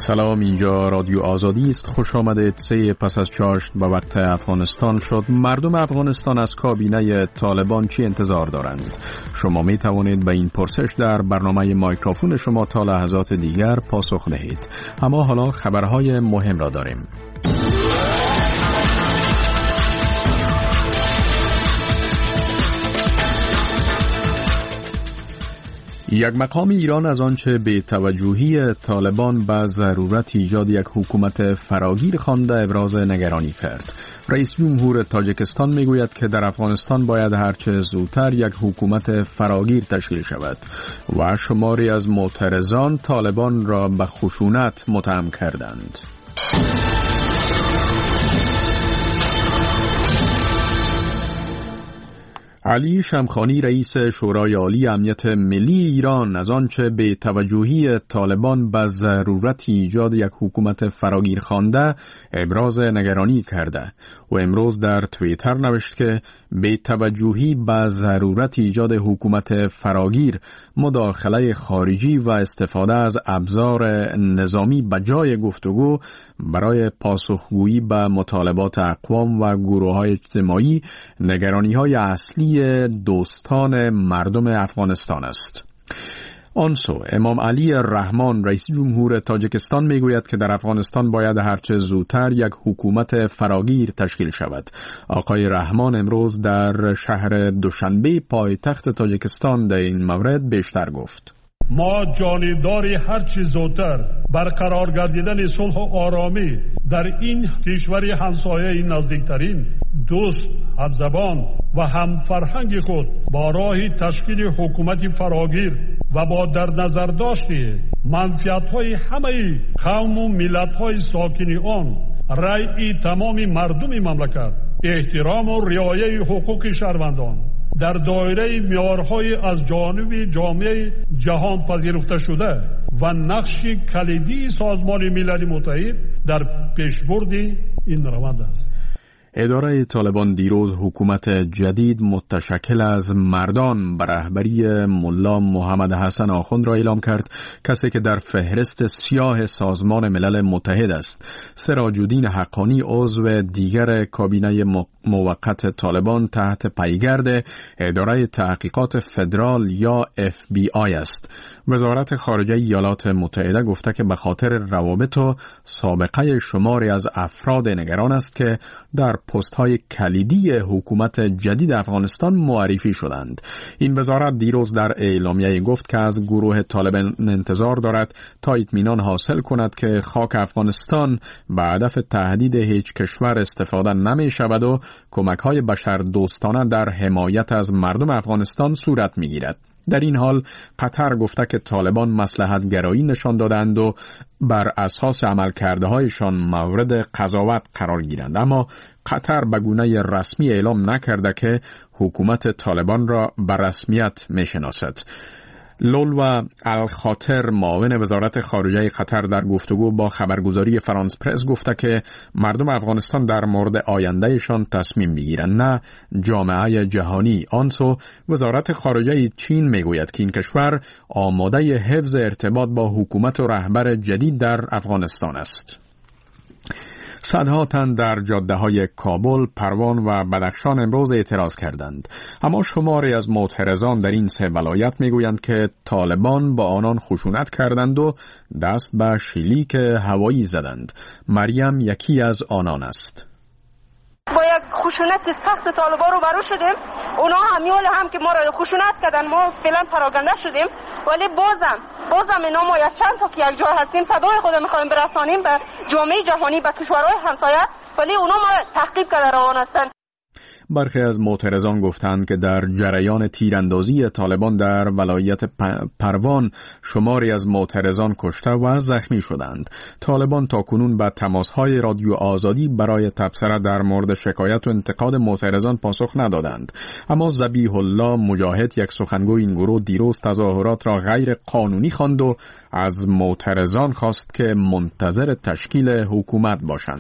سلام، اینجا رادیو آزادی است. خوش آمدید. 3 پس از چاشت به وقت افغانستان شد. مردم افغانستان از کابینه طالبان چی انتظار دارند؟ شما می توانید به این پرسش در برنامه مایکروفون شما تا لحظات دیگر پاسخ دهید. اما حالا خبرهای مهم را داریم. یک مقام ایران از آنچه به توجهی طالبان به ضرورت ایجاد یک حکومت فراگیر خوانده ابراز نگرانی کرد. رئیس جمهور تاجیکستان میگوید که در افغانستان باید هرچه زودتر یک حکومت فراگیر تشکیل شود و شماری از معترضان طالبان را به خشونت متهم کردند. علی شمخانی رئیس شورای عالی امنیت ملی ایران از آنچه به توجهی طالبان به ضرورت ایجاد یک حکومت فراگیر خوانده ابراز نگرانی کرده و امروز در توییتر نوشت که به توجهی به ضرورت ایجاد حکومت فراگیر، مداخله خارجی و استفاده از ابزار نظامی بجای گفتگو برای پاسخگویی به مطالبات اقوام و گروه‌های اجتماعی نگرانی‌های اصلی دوستان مردم افغانستان است. آنسو امام علی رحمان رئیس جمهور تاجیکستان میگوید که در افغانستان باید هرچه زودتر یک حکومت فراگیر تشکیل شود. آقای رحمان امروز در شهر دوشنبه پایتخت تاجیکستان در این مورد بیشتر گفت. ما جانبداری هرچی زودتر برقرار گردیدن صلح و آرامی در این کشور همسایه نزدیکترین، دوست، همزبان و همفرهنگ خود با راه تشکیل حکومت فراگیر و با در نظر داشتی منفعت‌های همه قوم و ملت‌های ساکن آن، رأی تمام مردم مملکت، احترام و رعایت حقوق شهروندان در دایره معیارهای از جانب جامعه جهان پذیرفته شده و نقش کلیدی سازمان ملل متحد در پیشبرد این روند است. اداره طالبان دیروز حکومت جدید متشکل از مردان به رهبری ملا محمد حسن آخوند را اعلام کرد، کسی که در فهرست سیاه سازمان ملل متحد است. سراج‌الدین حقانی عضو دیگر کابینه موقت طالبان تحت پیگرد اداره تحقیقات فدرال یا FBI است. وزارت خارجه ایالات متحده گفته که به خاطر روابط و سابقه شماری از افراد نگران است که در پست‌های کلیدی حکومت جدید افغانستان معرفی شدند. این وزارت دیروز در اعلامیه گفت که از گروه طالبان انتظار دارد تا اطمینان حاصل کند که خاک افغانستان به هدف تهدید هیچ کشور استفاده نمی شود و کمک‌های بشردوستانه در حمایت از مردم افغانستان صورت می‌گیرد. در این حال قطر گفته که طالبان مصلحت گرایی نشان دادند و بر اساس عملکرده‌هایشان مورد قضاوت قرار گیرند، اما قطر به گونه رسمی اعلام نکرده که حکومت طالبان را به رسمیت میشناسد. لولو الخاطر معاون وزارت خارجه قطر در گفتگو با خبرگزاری فرانس پرس گفته که مردم افغانستان در مورد آیندهشان تصمیم بگیرند، نه جامعه جهانی. آنسو وزارت خارجه چین میگوید که این کشور آماده حفظ ارتباط با حکومت و رهبر جدید در افغانستان است. صدها تن در جاده‌های کابل، پروان و بدخشان امروز اعتراض کردند. اما شماری از معترضان در این 3 ولایت میگویند که طالبان با آنان خشونت کردند و دست به شلیک هوایی زدند. مریم یکی از آنان است. با یک خشونت سخت طالبان رو برو شدیم. اونا هم که ما را خشونت کردن، ما فعلا پراکنده شدیم، ولی بازم اینا ما یک چند تا که یک جای هستیم صدای خود میخوایم برسانیم به جامعه جهانی، به کشورهای همسایه، ولی اونا ما تعقیب کرده روان هستند. برخی از معترضان گفتند که در جریان تیراندازی طالبان در ولایت پروان شماری از معترضان کشته و زخمی شدند. طالبان تاکنون به تماس‌های رادیو آزادی برای تبصره در مورد شکایت و انتقاد معترضان پاسخ ندادند. اما ذبیح الله مجاهد، یک سخنگوی این گروه، دیروز تظاهرات را غیر قانونی خواند و از معترضان خواست که منتظر تشکیل حکومت باشند.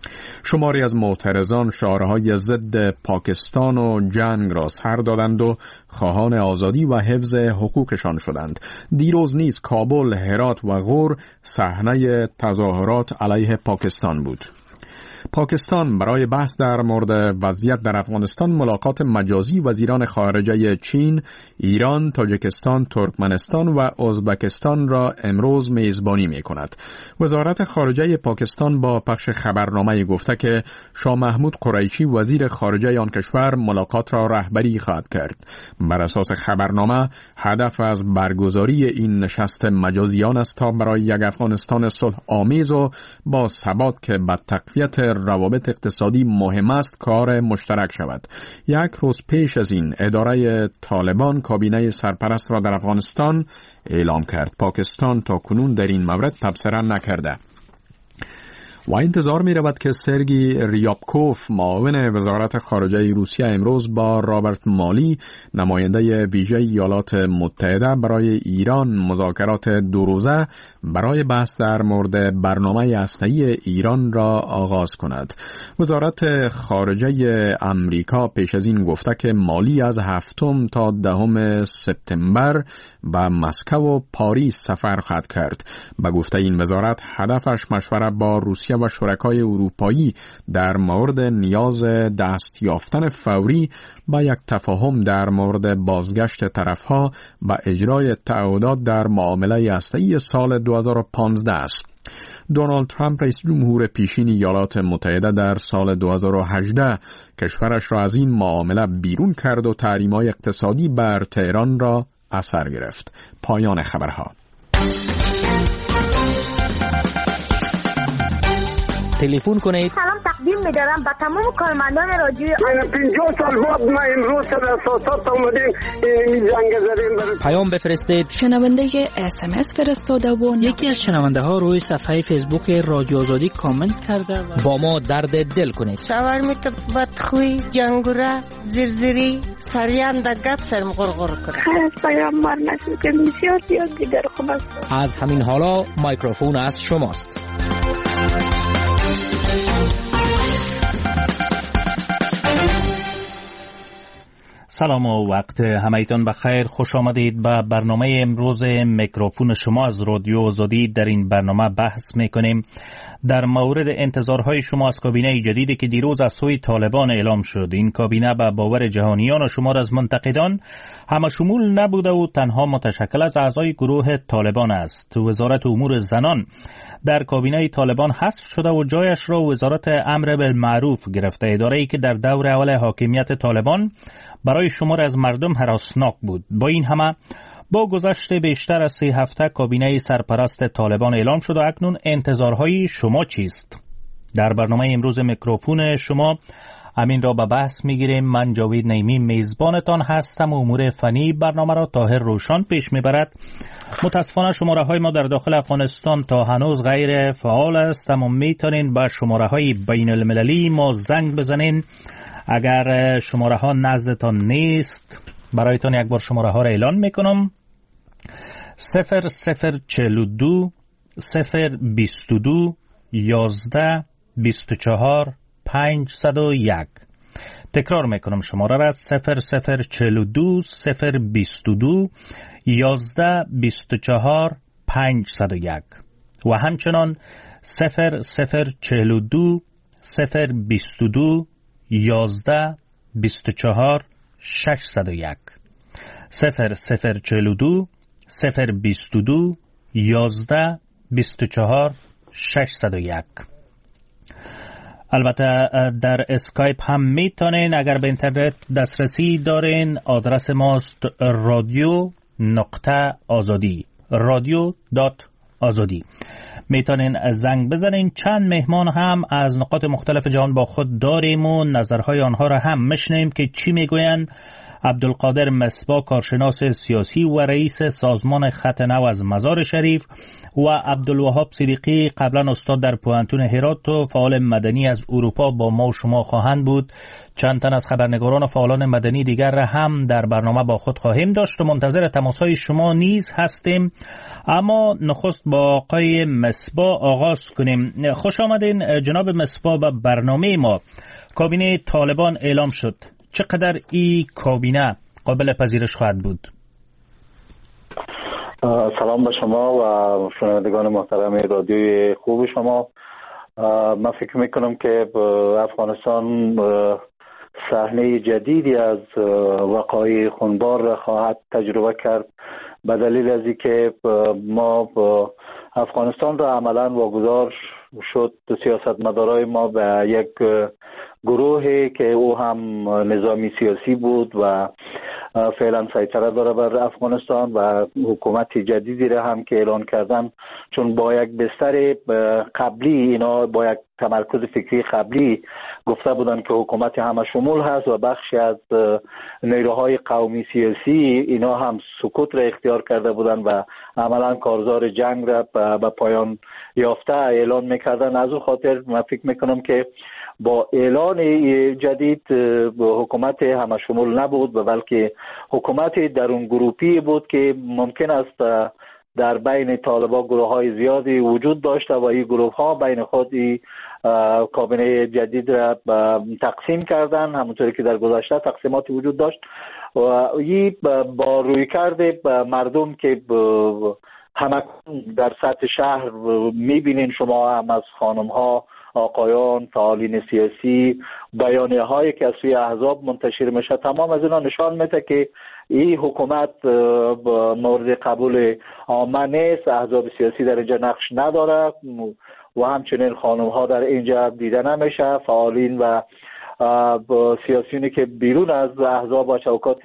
شماری از معترضان شعارهای ضد پاکستان و جنگ را سر دادند و خواهان آزادی و حفظ حقوقشان شدند. دیروز نیز کابل، هرات و غور صحنه تظاهرات علیه پاکستان بود. پاکستان برای بحث در مورد وضعیت در افغانستان ملاقات مجازی وزیران خارجه چین، ایران، تاجیکستان، ترکمنستان و ازبکستان را امروز میزبانی می کند. وزارت خارجه پاکستان با پخش خبرنامه گفته که شاه محمود قریشی وزیر خارجه آن کشور ملاقات را رهبری خواهد کرد. بر اساس خبرنامه هدف از برگزاری این نشست مجازیان است تا برای یک افغانستان صلح آمیز و با ثبات که به تقویت روابط اقتصادی مهم است کار مشترک شود. یک روز پیش از این اداره طالبان کابینه سرپرست را در افغانستان اعلام کرد. پاکستان تا کنون در این مورد تبصره نکرده و انتظار می رود که سرگی ریابکوف معاون وزارت خارجه روسیه امروز با رابرت مالی نماینده ویژه ایالات متحده برای ایران مذاکرات دو روزه برای بحث در مورد برنامه هسته‌ای ایران را آغاز کند. وزارت خارجه امریکا پیش از این گفته که مالی از 7 تا 10 سپتامبر به مسکو و پاریس سفر خواهد کرد. به گفته این وزارت هدفش مشوره با روسیه و شرکای اروپایی در مورد نیاز دست یافتن فوری با یک تفاهم در مورد بازگشت طرفها و اجرای تعهدات در معامله هسته‌ای سال 2015 است. دونالد ترامپ رئیس جمهور پیشین ایالات متحده در سال 2018 کشورش را از این معامله بیرون کرد و تحریم‌های اقتصادی بر تهران را اثر گرفت. پایان خبرها. تلفن کنید. سلام تقدیم می‌دارم به تمام کارمندان رادیو. 50 سال بعد ما امروز در اساسات اومدیم این جنگ زدیم. پیام بفرستید. شنونده SMS فرستاده و یکی از شنونده ها روی صفحه فیسبوک رادیو آزادی کامنت کرده و با ما درد دل کنید. شاورمیت بدخوی، جنگوره، زرزری، سریان در گپ سرم غرغر کنه. از پیام مار نشد که بسیار زیاد دیگر خوب است. از همین حالا میکروفون از شماست. سلام و وقت همه‌تان بخیر. خوش آمدید به برنامه امروز میکروفون شما از رادیو آزادی. در این برنامه بحث میکنیم در مورد انتظارهای شما از کابینه جدیدی که دیروز از سوی طالبان اعلام شد. این کابینه به باور جهانیان و شمار از منتقدان همشمول نبوده و تنها متشکل از اعضای گروه طالبان است. وزارت امور زنان در کابینه طالبان حذف شده و جایش را وزارت امر بالمعروف گرفته، اداره‌ای که در دور اول حاکمیت طالبان برای شمار از مردم هراسناک بود. با این همه با گذشت بیشتر از 3 هفته کابینه سرپرست طالبان اعلام شد و اکنون انتظارهای شما چیست؟ در برنامه امروز میکروفون شما همین را به بحث میگیریم. من جاوید نعیمی میزبانتان هستم و امور فنی برنامه را طاهر روشان پیش میبرد. متاسفانه شماره های ما در داخل افغانستان تا هنوز غیر فعال است، اما میتونین با شماره های بین المللی ما زنگ بزنین. اگر شماره ها نزدتان نیست برایتان یک بار شماره ها را اعلان میکنم: 0042 022 11 24 501. تکرار میکنم شماره را: 0042 022 11 24 501 و همچنان 0042 022 11 24 601. 0042 022 11 24 601. البته در اسکایپ هم میتونین، اگر به اینترنت دسترسی دارین. آدرس ماست radio.azadi radio.azadi. میتونین زنگ بزنین. چند مهمان هم از نقاط مختلف جهان با خود داریم و نظرهای آنها را هم میشنویم که چی میگوین. عبدالقادر مصباح کارشناس سیاسی و رئیس سازمان خط نو از مزار شریف و عبدالوهاب صدیقی قبلا استاد در پوهنتون هرات و فعال مدنی از اروپا با ما و شما خواهند بود. چند تن از خبرنگاران و فعالان مدنی دیگر را هم در برنامه با خود خواهیم داشت و منتظر تماس‌های شما نیز هستیم. اما نخست با آقای مصباح آغاز کنیم. خوش آمدین جناب مصباح به برنامه ما. کابینه طالبان اعلام شد. چقدر این کابینه قابل پذیرش خواهد بود؟ سلام به شما و شنوندگان محترم رادیوی خوب شما. من فکر میکنم که افغانستان صحنه جدیدی از وقایع خونبار را خواهد تجربه کرد به دلیل از اینکه ما افغانستان را عملا واگذار شد سیاستمدارای ما به یک گروهی که او هم نظامی سیاسی بود و فعلا سیطره داره بر افغانستان و حکومت جدیدی را هم که اعلان کردن، چون با یک بستر قبلی اینا با یک تمرکز فکری قبلی گفته بودن که حکومت همه شمول هست و بخشی از نیروهای قومی سیاسی اینا هم سکوت را اختیار کرده بودن و عملا کارزار جنگ را به پایان یافته اعلان میکردن. از اون خاطر من فکر میکنم که با اعلان جدید حکومت همه شمول نبود بلکه حکومت درون گروپی بود که ممکن است در بین طالبان گروه های زیادی وجود داشته و این گروه ها بین خود کابینه جدید را تقسیم کردن، همونطوری که در گذشته تقسیماتی وجود داشت و این با رویکرد مردم که همه در سطح شهر میبینین شما هم از خانم ها، آقایان، فعالین سیاسی، بیانیه هایی که از سوی احزاب منتشر میشه، تمام از اینا نشان میده که این حکومت مورد قبول عامه نیست. احزاب سیاسی در اینجا نقش نداره و همچنین خانم ها در اینجا دیده نمیشه. فعالین و سیاسیونی که بیرون از احزاب و چوکات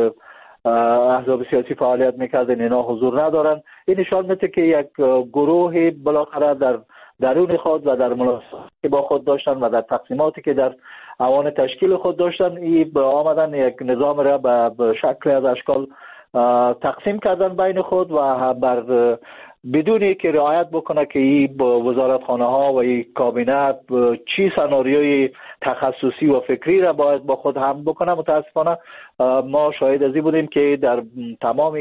احزاب سیاسی فعالیت میکردن اینا حضور ندارن. این نشان میده که یک گروه بالاخره در درون خود و در ملاقاتی که با خود داشتن و در تقسیماتی که در اوان تشکیل خود داشتن این آمدن یک نظام را به شکل از اشکال تقسیم کردن بین خود و بر بدونی که رعایت بکنه که این وزارتخانه ها و این کابینه چی سناریوی تخصصی و فکری را باید با خود هم بکنه. متاسفانه ما شاهد ازی بودیم که در تمام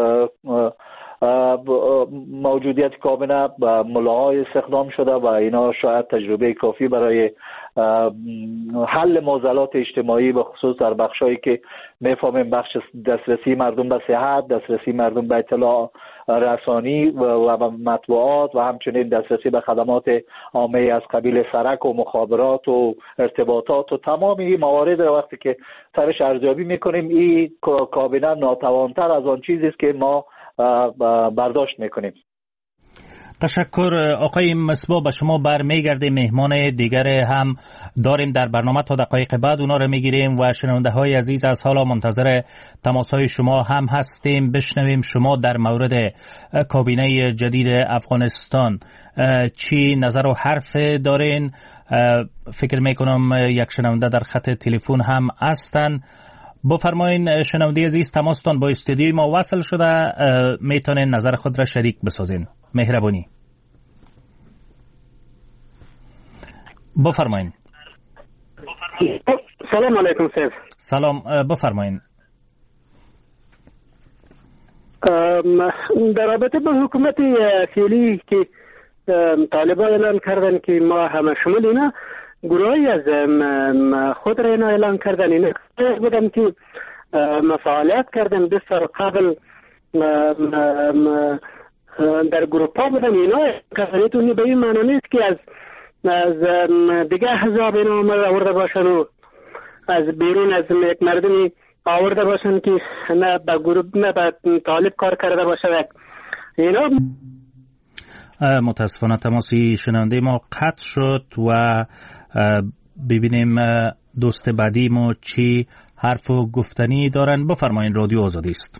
موجودیت کابینه ملاهای استخدام شده و اینا شاید تجربه کافی برای حل معضلات اجتماعی به خصوص در بخشایی که میفهمیم بخش دسترسی مردم به صحت، دسترسی مردم به اطلاع رسانی و مطبوعات و همچنین دسترسی به خدمات عامه از قبیل سرک و مخابرات و ارتباطات و تمام این موارد را وقتی که سرش ارزیابی میکنیم این کابینه ناتوانتر از آن چیزی است که ما برداشت میکنیم. تشکر آقای مصباح. به شما برمیگرده. مهمان دیگر هم داریم در برنامه، تا دقایق بعد اونا رو میگیریم و شنونده های عزیز از حالا منتظر تماس های شما هم هستیم. بشنویم شما در مورد کابینه جدید افغانستان چی نظر و حرف دارین. فکر میکنم یک شنونده در خط تلفن هم هستن. بفرمایین شنونده عزیز، تماستان با استودیوی ما وصل شده، میتونین نظر خود را شریک بسازین. مهربانی بفرمایین. سلام علیکم سیف. سلام، بفرمایین. در رابطه با حکومت فعلی که طالبان اعلان کردن که ما همه شمول اینا گروهی از خود را اینا اعلان کردن، اینا بودن که فعالیت کردن بسیار قبل در گروپ ها بودن. اینا کسانیتونی به این معنی نیست که از دیگه احزاب اینا آورده باشن و از بیرون از یک مردمی آورده باشن که نه به گروپ نه به طالب کار کرده باشه. اینا متاسفانه تماسی شنونده ما قطع شد و ببینیم دوست بعدی ما چی حرف و گفتنی دارن. بفرمایین، رادیو آزادی است.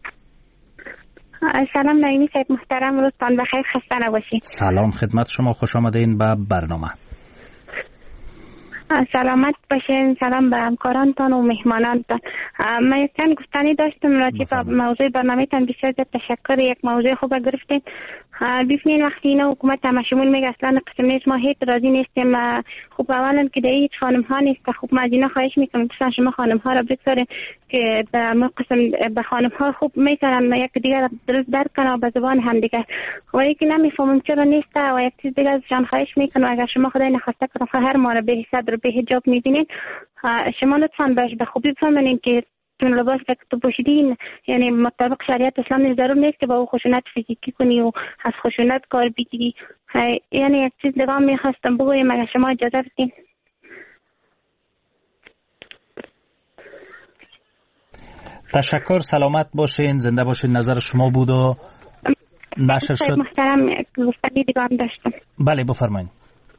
سلام نایمی صاحب محترم، روزتان بخیر، خسته نباشید. سلام خدمت شما، خوش آمدین به برنامه. سلامت باشین. سلام به همکارانتان و مهمانانتان. من یک چند گفتنی داشتم راجع به موضوع برنامه‌تان. بسیار زیاد تشکر. یک موضوع خوب گرفتین. ببینید وقتی اینا حکومت همشمول میگه اصلا قسم نیست، ما هیچ راضی نیستیم. خب اولا که هیچ خانم ها نیست. خب ما از اینا خواهش میکنم مثلا شما خانم ها را بگذارین که در ما قسم به خانم ها خوب میتونن یک دیگر درست درک کنن به زبان هم دیگه. و یکی نمیفهمم چرا نیست و یک چیز دیگه ازشان خواهش میکنم اگر شما خدای نخواسته کنه هر ما را به صدر به حجاب میبینید شما لطفاً به خوبی بفهمین که چون لباس که تو پوشیدین یعنی مطابق شریعت اسلام ضرور نیست که با او خشونت فیزیکی کنی و از خشونت کار بگیری. یعنی یک چیز دیگه میخواستم بگویم اگر شما اجازه بدین. تشکر. سلامت باشین، زنده باشین. نظر شما بود و نشر شد. محترم گفتنی دیگه هم داشتم. بله بفرمایید.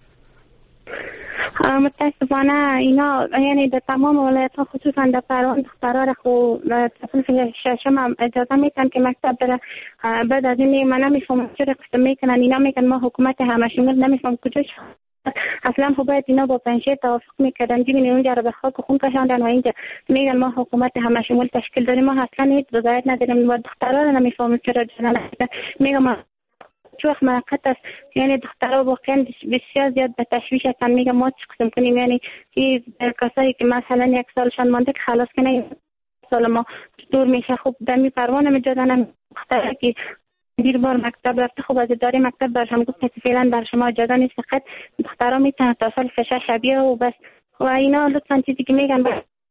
متاسفانه اینا یعنی در تمام ولایت‌ها خصوصا در فرهان دخترها خو صنف ششم هم اجازه میتن که مکتب بره. بعد از این من نمیفهمم چرا قسم میکنن اینا میگن ما حکومت همشمول نمیفهم کجاش اصلا. خب باید اینا با پنجشیر توافق میکردن ببینید اونجا رو به خاک و خون کشاندن و اینجا میگن ما حکومت همشمول تشکیل داریم. ما اصلا هیچ رضایت نداریم و دخترها رو نمیفهمم چرا جنا نمیدن. میگم ما چوخ موقت است یعنی دخترها واقعا بسیار زیاد به تشویش هستن. میگم ما چی قسم کنیم یعنی که کسایی که مثلا یک سالشان مانده که خلاص کنه سال ما دور میشه. خب دمی پروانه میجادن دختره که دیر بار مکتب رفته. خب از اداره مکتب برشم گفت که فعلا بر شما اجازه نیست فقط دخترها میتونن تا سال فشه شبیه و بس. و اینا لطفا چیزی که میگن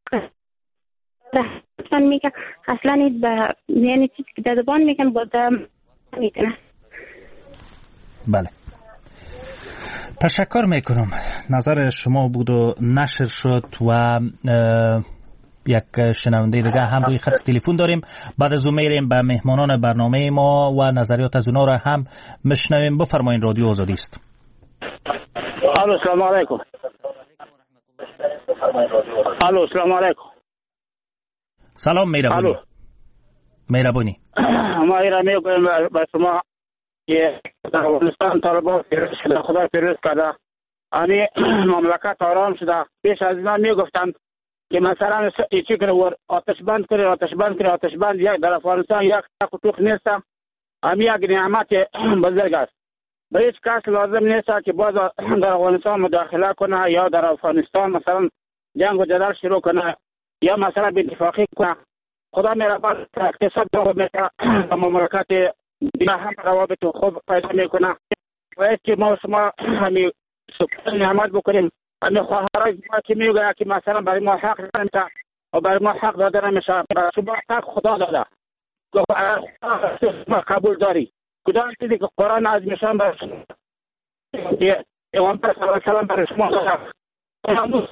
لطفا میگن اصلا به یعنی چیزی که در زبان میگن با میتونن. بله تشکر میکنم. نظر شما بود و نشر شد و یک شنونده دیگه هم روی خط تلفن داریم. بعد از اون میریم به مهمانان برنامه ما و نظریات از اونا را هم مشنویم. بفرمایید رادیو آزادی است. الو سلام علیکم. الو سلام علیکم. سلام مهربانی. مهربانی. ما ایران میگویم به شما که در افغانستان طالبان پیروز شده، خدا پیروز کرده، یعنی مملکت آرام شده. پیش از اینا میگفتند که مثلا چی کنه آتش بند کنه یک در افغانستان یک توق نیست. هم یک نعمت بزرگ است. به هیچ کس لازم نیست که باز در افغانستان مداخله کنه یا در افغانستان مثلا جنگ و جدل شروع کنه یا مثلا به اتفاقی کنه. خدا مهربان اقتصاد میکنه و مملکت دیگه هم روابط خوب پیدا میکنه. باید که ما شما همین سکون نعمت بکنیم. همین خواهرای ما که میگه که مثلا برای ما حق نمیشه و برای ما حق داده نمیشه. شما حق خدا داده ما قبول داری. کدام چیزی که قرآن از میشن برای شما پیغمبر صلی الله علیه و سلم برای شما داده.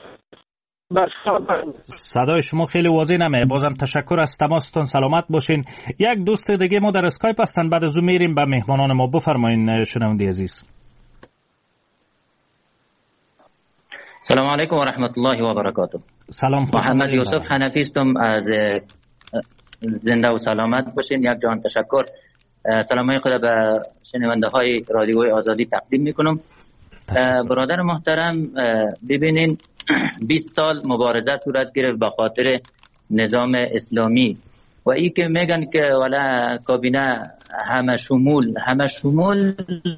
صدای شما خیلی واضح نمیه. بازم تشکر از تماستون. سلامت باشین. یک دوست دیگه ما در اسکایپ هستن. بعد از اون میریم به مهمانان ما. بفرمایین شنونده عزیز. سلام علیکم و رحمت الله و برکاته. سلام. محمد یوسف حنفی هستم از زنده و سلامت باشین. یک جان تشکر. سلامای خدا به شنونده های رادیوی آزادی تقدیم میکنم. برادر محترم ببینین 20 سال مبارزه صورت گرفت به خاطر نظام اسلامی و ای که میگن که ولا کابینه همه شمول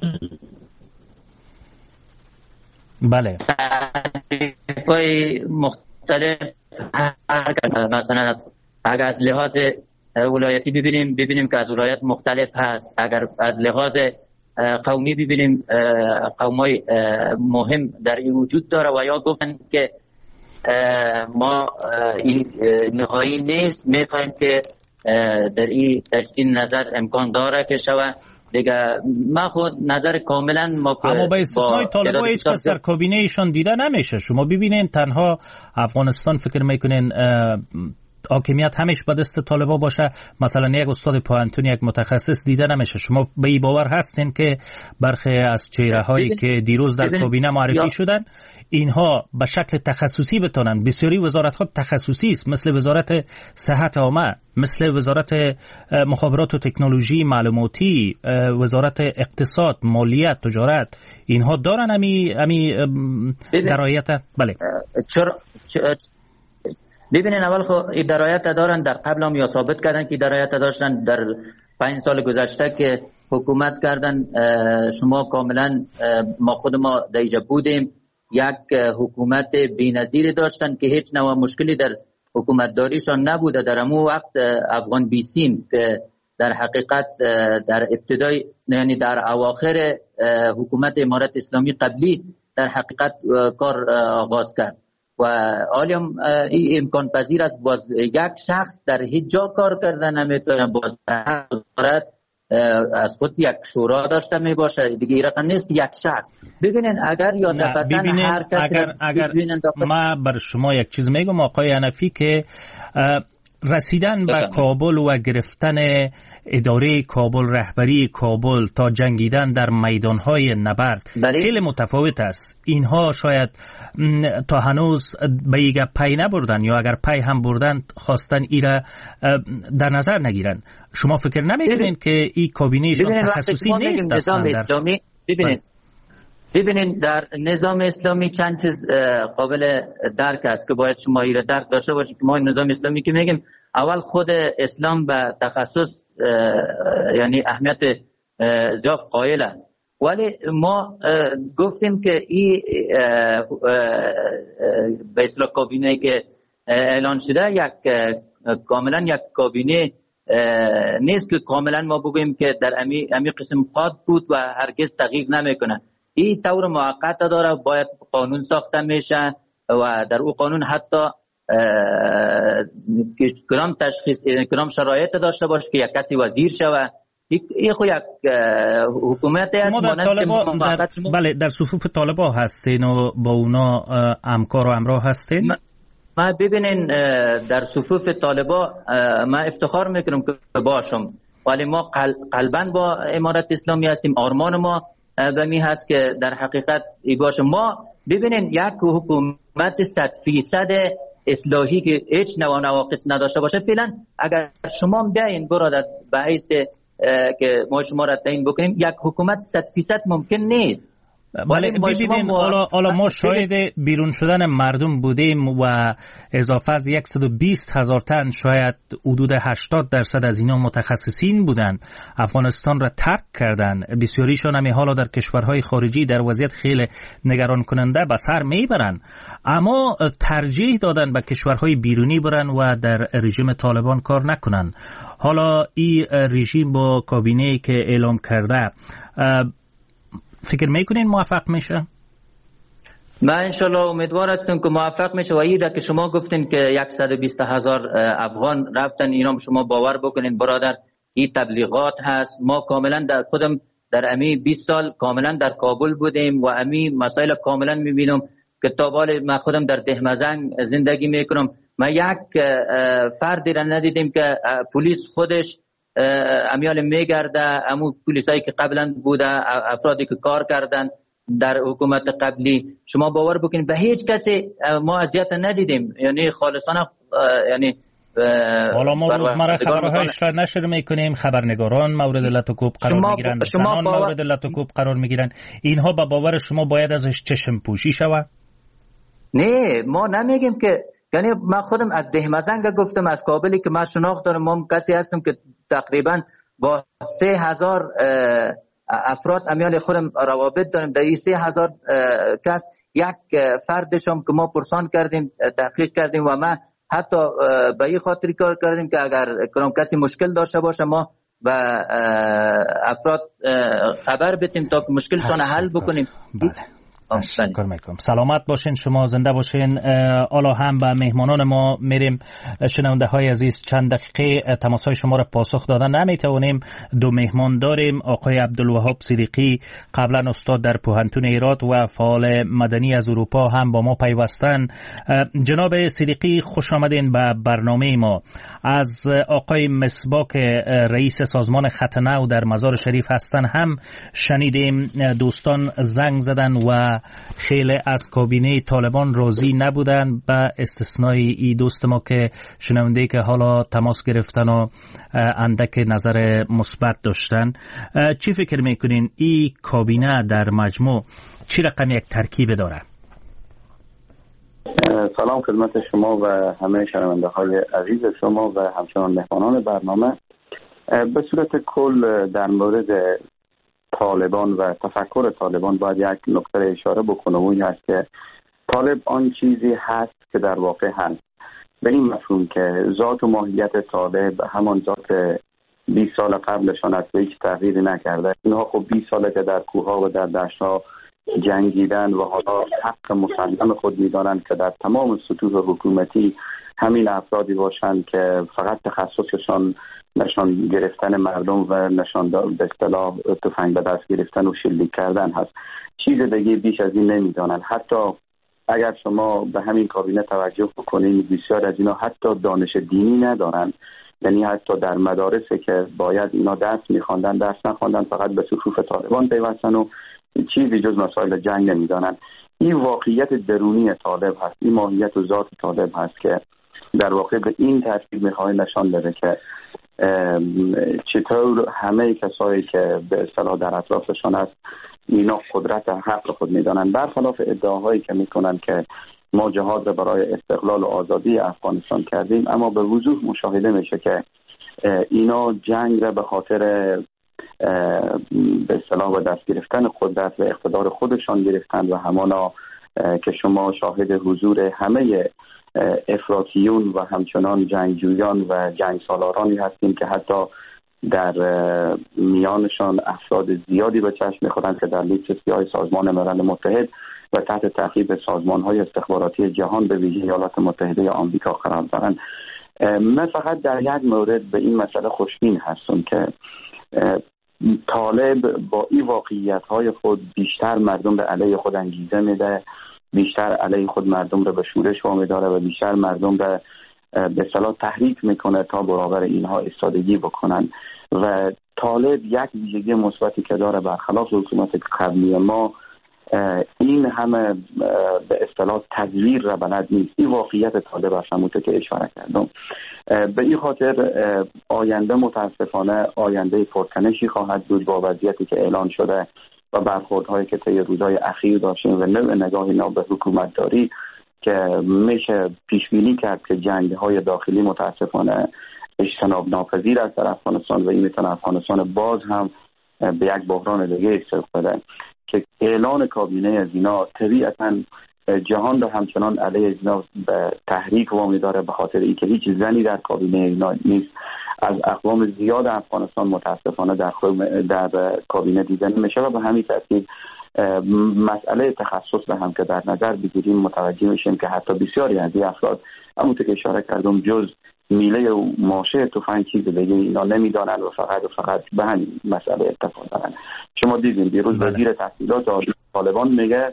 بله پای مختلف مثلا اگر از لحاظ ولایتی ببینیم که از ولایت مختلف هست. اگر از لحاظ قومی ببینیم قومای مهم در این وجود داره و یا گفتن که ما این نهایی نیست. میخوایم که در این نظر امکان داره که شوه دیگه. ما خود نظر کاملا اما به استثنای طالبان هیچ کس در کابینه ایشان دیده نمیشه. شما ببینین تنها افغانستان فکر میکنین حاکمیت همیشه به دست طالبا باشه. مثلا یک استاد پوهنتون، یک متخصص دیده نمیشه. شما به این باور هستین که برخی از چهره هایی که دیروز در کابینه معرفی شدن اینها به شکل تخصصی بتونن؟ بسیاری وزارت ها تخصصی است، مثل وزارت صحت عامه، مثل وزارت مخابرات و تکنولوژی معلوماتی، وزارت اقتصاد، مالیات، تجارت، اینها دارن امی درایت. بله ببینین اول خب این درایت دارن، در قبل هم یا ثابت کردن که درایت داشتن. در 5 سال گذشته که حکومت کردن، شما کاملا ما خود ما در اینجا بودیم، یک حکومت بی‌نظیر داشتن که هیچ نوع مشکلی در حکومت داریشان نبوده. در همون وقت افغان بیسیم که در حقیقت در ابتدای یعنی در اواخر حکومت امارت اسلامی قبلی در حقیقت کار آغاز کرد و عالم این امکان پذیر است باز یک شخص در هیچ جا کار کردن نمیتونه، باز وزارت از خود یک شورا داشته می باشه دیگه. این رقم نیست یک شخص. ببینین اگر یا دفتن هر کسی اگر ما بر شما یک چیز میگم آقای حنفی که رسیدن به کابل و گرفتن اداره کابل، رهبری کابل تا جنگیدن در میدانهای نبرد خیلی متفاوت است. اینها شاید تا هنوز به یک پی نبردن، یا اگر پی هم بردن خواستن ایره در نظر نگیرن. شما فکر نمیکنین که این کابینهشان تخصصی نیست اصلا؟ ببینید در نظام اسلامی چند چیز قابل درک است که باید شما ایره درک داشته باشید که ما نظام اسلامی که میگیم اول خود اسلام به تخصص یعنی اهمیت زیاد قائل است، ولی ما گفتیم که این به اصطلاح کابینه که اعلان شده یک کاملا یک کابینه نیست که کاملا ما بگوییم که در امی قسم قاد بود و هرگز تغییر نمیکنه. این طور موقت داره، باید قانون ساخته میشه و در او قانون حتی کدام تشخیص کدام شرایط داشته باشه که یک کسی وزیر شود. این خو یک حکومت است. بله در صفوف طالبا هستین و با اونا همکار و همراه هستین؟ ما ببینین در صفوف طالبا ما افتخار میکنم که باشم، ولی ما قلباً با امارت اسلامی هستیم. آرمان ما به می هست که در حقیقت ای باشه. ما ببینین یک حکومت 100% اصلاحی که هیچ نوع نواقص نداشته باشه فعلا اگر شما بیاین برادر به حیث که ما شما را تعیین بکنیم، یک حکومت 100% ممکن نیست. ولی ببینین حالا ما شاید بیرون شدن مردم بودیم و اضافه از 120,000 تن شاید حدود 80% از اینا متخصصین بودن، افغانستان را ترک کردن. بسیاریشان هم حالا در کشورهای خارجی در وضعیت خیلی نگران کننده به سر میبرن، اما ترجیح دادن به کشورهای بیرونی برن و در رژیم طالبان کار نکنن. حالا این رژیم با کابینه‌ای که اعلام کرده فکر میکنین موفق میشه؟ من انشالله امیدوار هستم که موفق میشه. و این را که شما گفتین که 120,000 افغان رفتن ایران، شما باور بکنین برادر این تبلیغات هست. ما کاملا در خودم در امی 20 سال کاملا در کابل بودیم و امی مسائل کاملا میبینم که تا بالا من خودم در دهمزنگ زندگی میکنم. ما یک فردی را ندیدیم که پلیس خودش امیال میگرده. امو پلیسایی که قبلا بوده، افرادی که کار کردن در حکومت قبلی، شما باور بکنید به هیچ کسی ما اذیت ندیدیم. یعنی خالصانه یعنی حالا ما روزمره خبرهایش را نشر میکنیم، خبرنگاران مورد لطکوب قرار میگیرن، زنان مورد لطکوب قرار میگیرن. اینها به باور شما باید ازش چشم پوشی شود؟ نه ما نمیگیم که، یعنی من خودم از دهمزنگ گفتم، از کابلی که من شناخت دارم، من کسی هستم که تقریبا با 3,000 افراد امیال خودم روابط داریم. در این 3,000 کس یک فردشم که ما پرسان کردیم، تحقیق کردیم و ما حتی به این خاطر کار کردیم که اگر کسی مشکل داشته باشه ما به افراد خبر بدیم تا که مشکلشون حل بکنیم. بله. تشکر میکنم. سلامت باشین، شما زنده باشین. حالا هم به مهمانان ما میریم. شنونده های عزیز چند دقیقه تماسهای شما را پاسخ دادن نمیتوانیم. دو مهمان داریم، آقای عبدالوهاب صدیقی قبلا استاد در پوهنتون هرات و فعال مدنی از اروپا هم با ما پیوستن. جناب صدیقی خوش آمدین به برنامه ما. از آقای مصباح که رئیس سازمان خط نو در مزار شریف هستن هم شنیدیم دوستان زنگ زدن و خیلی از کابینه طالبان راضی نبودن به استثنای ای دوست ما که شنونده که حالا تماس گرفتن و اندک نظر مثبت داشتن. چی فکر میکنین ای کابینه در مجموع چی رقم یک ترکیب داره؟ سلام خدمت شما و همه شنونده های عزیز شما و همچنان مهمانان برنامه. به صورت کل در مورد طالبان و تفکر طالبان باید یک نکته اشاره بکنم، اون هست که طالب آن چیزی هست که در واقع هست، به این مفهوم که ذات و ماهیت طالب همان ذات 20 سال قبلشان است و هیچ تغییری نکرده. اینها خب 20 ساله که در کوهها و در دشت‌ها جنگیدن و حالا حق مسلم خود می‌دانند که در تمام سطوح حکومتی همین افرادی باشند که فقط تخصصشان نشان گرفتن مردم و نشان به اصطلاح تفنگ به دست گرفتن و شلیک کردن هست. چیز دیگه بیش از این نمی‌دانند. حتی اگر شما به همین کابینه توجه بکنید بسیار از اینا حتی دانش دینی ندارند، یعنی حتی در مدارسی که باید اینا درس می‌خواندن درس نخواندن، فقط به صفوف طالبان پیوستن و چیزی جز مسائل جنگ نمی‌دانند. این واقعیت درونی طالب هست، این ماهیت و ذات طالب هست که در واقع به این ترتیب می‌خواد نشان بده که چطور همه کسایی که به اصطلاح در اطرافشان هست اینا قدرت حق خود می‌دانند، برخلاف ادعاهایی که می‌کنند که ما جهاد برای استقلال و آزادی افغانستان کردیم، اما به وضوح مشاهده میشه که اینا جنگ را به خاطر به اصطلاح و دست گرفتن قدرت و اقتدار خودشان گرفتند و همانا که شما شاهد حضور همه افراطیون و همچنان جنگجویان و جنگ سالارانی هستیم که حتی در میانشان افراد زیادی به چشم می‌خورند که در لیست سیاه سازمان ملل متحد و تحت تعقیب سازمان‌های استخباراتی جهان به ویژه ایالات متحده آمریکا قرار دارند. من فقط در یک مورد به این مسئله خوشبین هستم که طالب با این واقعیت‌های خود بیشتر مردم به علیه خود انگیزه میده، بیشتر علیه خود مردم رو به شورش وامی داره و بیشتر مردم رو به اصطلاح تحریک میکنه تا برابر اینها ایستادگی بکنن. و طالب یک ویژگی مثبتی که داره برخلاف حکومت قبلی ما، این همه به اصطلاح تزویر را بلد نیست. این واقعیت طالب هست، همونطور که اشاره کردم. به این خاطر آینده متاسفانه آینده پرکنشی خواهد بود با وضعیتی که اعلان شده و برخوردهایی که طی روزهای اخیر داشتیم و نوع نگاهی ما به حکومت داری که میشه پیش بینی کرد که جنگ‌های داخلی متاسفانه اجتناب ناپذیر است در افغانستان و این میتونه افغانستان باز هم به یک بحران دیگه سوق بده که اعلان کابینه از اینا طبیعتاً جهان رو همچنان علیه اینا به تحریک وامی داره، به خاطر اینکه هیچ زنی در کابینه اینا نیست. از اقوام زیاد افغانستان متاسفانه در کابینه دیده نمیشه و به همین ترتیب مسئله تخصص به هم که در نظر بگیریم متوجه میشیم که حتی بسیاری از این افراد همونطور که اشاره کردم جز میله و ماشه تفنگ چیز دیگه اینا نمیدانن و فقط به همین مسئله اتفاق دارن. شما دیدین دیروز وزیر تحصیلات عالی طالبان میگه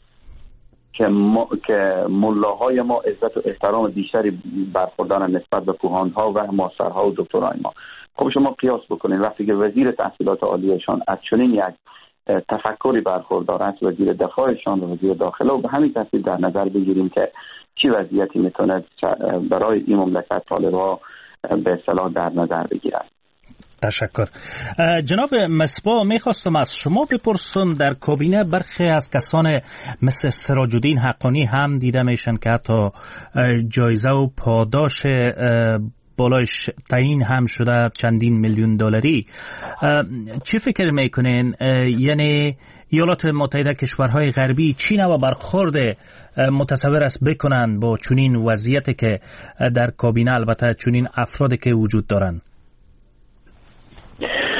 که ملاهای ما عزت و احترام بیشتری برخوردارن نسبت به کوهانها و ماسترها و دکترای ما. خب شما قیاس بکنید وقتی که وزیر تحصیلات عالیشان از چنین یک تفکری برخوردار است، وزیر دفاعشان و وزیر داخله، و به همین ترتیب در نظر بگیریم که چی وضعیتی میتونه برای این مملکت طالب‌ها به اصطلاح در نظر بگیرن. تشکر. جناب مصباح، میخواستم از شما بپرسم در کابینه برخی از کسان مثل سراج الدین حقانی هم دیده میشن که حتی جایزه و پاداش بالایش تعیین هم شده چندین میلیون دلاری. چی فکر میکنین؟ یعنی ایالات متحده کشورهای غربی چی نوع برخورد متصور است بکنن با چنین وضعیتی که در کابینه، البته چنین افرادی که وجود دارن؟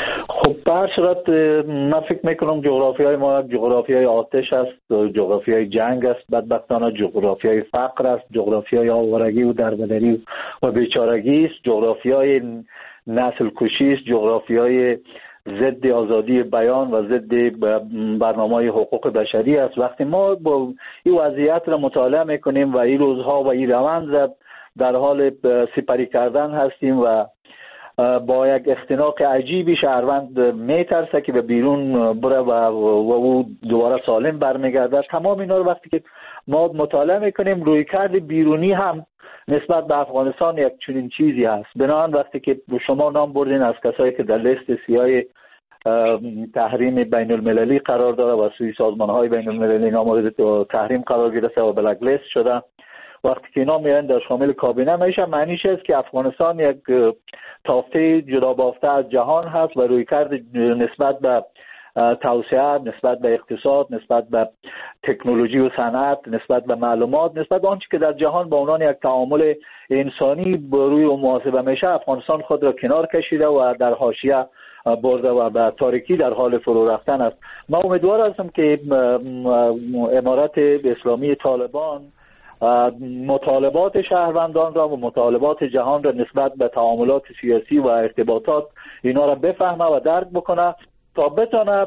خب به هر صورت من فکر میکنم جغرافیای ما جغرافیای آتش است، جغرافیای جنگ است، بدبختانه جغرافیای فقر است، جغرافیای آوارگی و دربدری و بیچارگی است، جغرافیای نسل کشی است، جغرافیای ضد آزادی بیان و ضد برنامه‌های حقوق بشری است. وقتی ما با این وضعیت را مطالعه میکنیم و این روزها و این روند در حال سپری کردن هستیم و با یک اختناق عجیبی شهروند میترسه که به بیرون بره و او دوباره سالم برمیگرده. تمام اینا رو وقتی که ما مطالعه میکنیم رویکرد بیرونی هم نسبت به افغانستان یک چنین چیزی هست. بنابراین وقتی که شما نام بردین از کسایی که در لیست سیاه تحریم بین المللی قرار داره و سوی سازمان های بین المللی اینا مورد تحریم قرار گرفته و بلک لیست شده، وقتی که اینا میان در شامل کابینه میشه معنیش است که افغانستان یک تافته جدا بافته از جهان هست و رویکرد نسبت به توسعه، نسبت به اقتصاد، نسبت به تکنولوژی و صنعت، نسبت به معلومات، نسبت به آنچه که در جهان با عنوان یک تعامل انسانی روی و محاسبه میشه، افغانستان خود را کنار کشیده و در حاشیه برده و به تاریکی در حال فرو رفتن است. من امیدوار هستم که امارت اسلامی طالبان مطالبات شهروندان را و مطالبات جهان را نسبت به تعاملات سیاسی و ارتباطات اینا را بفهمه و درک بکنه تا بتانه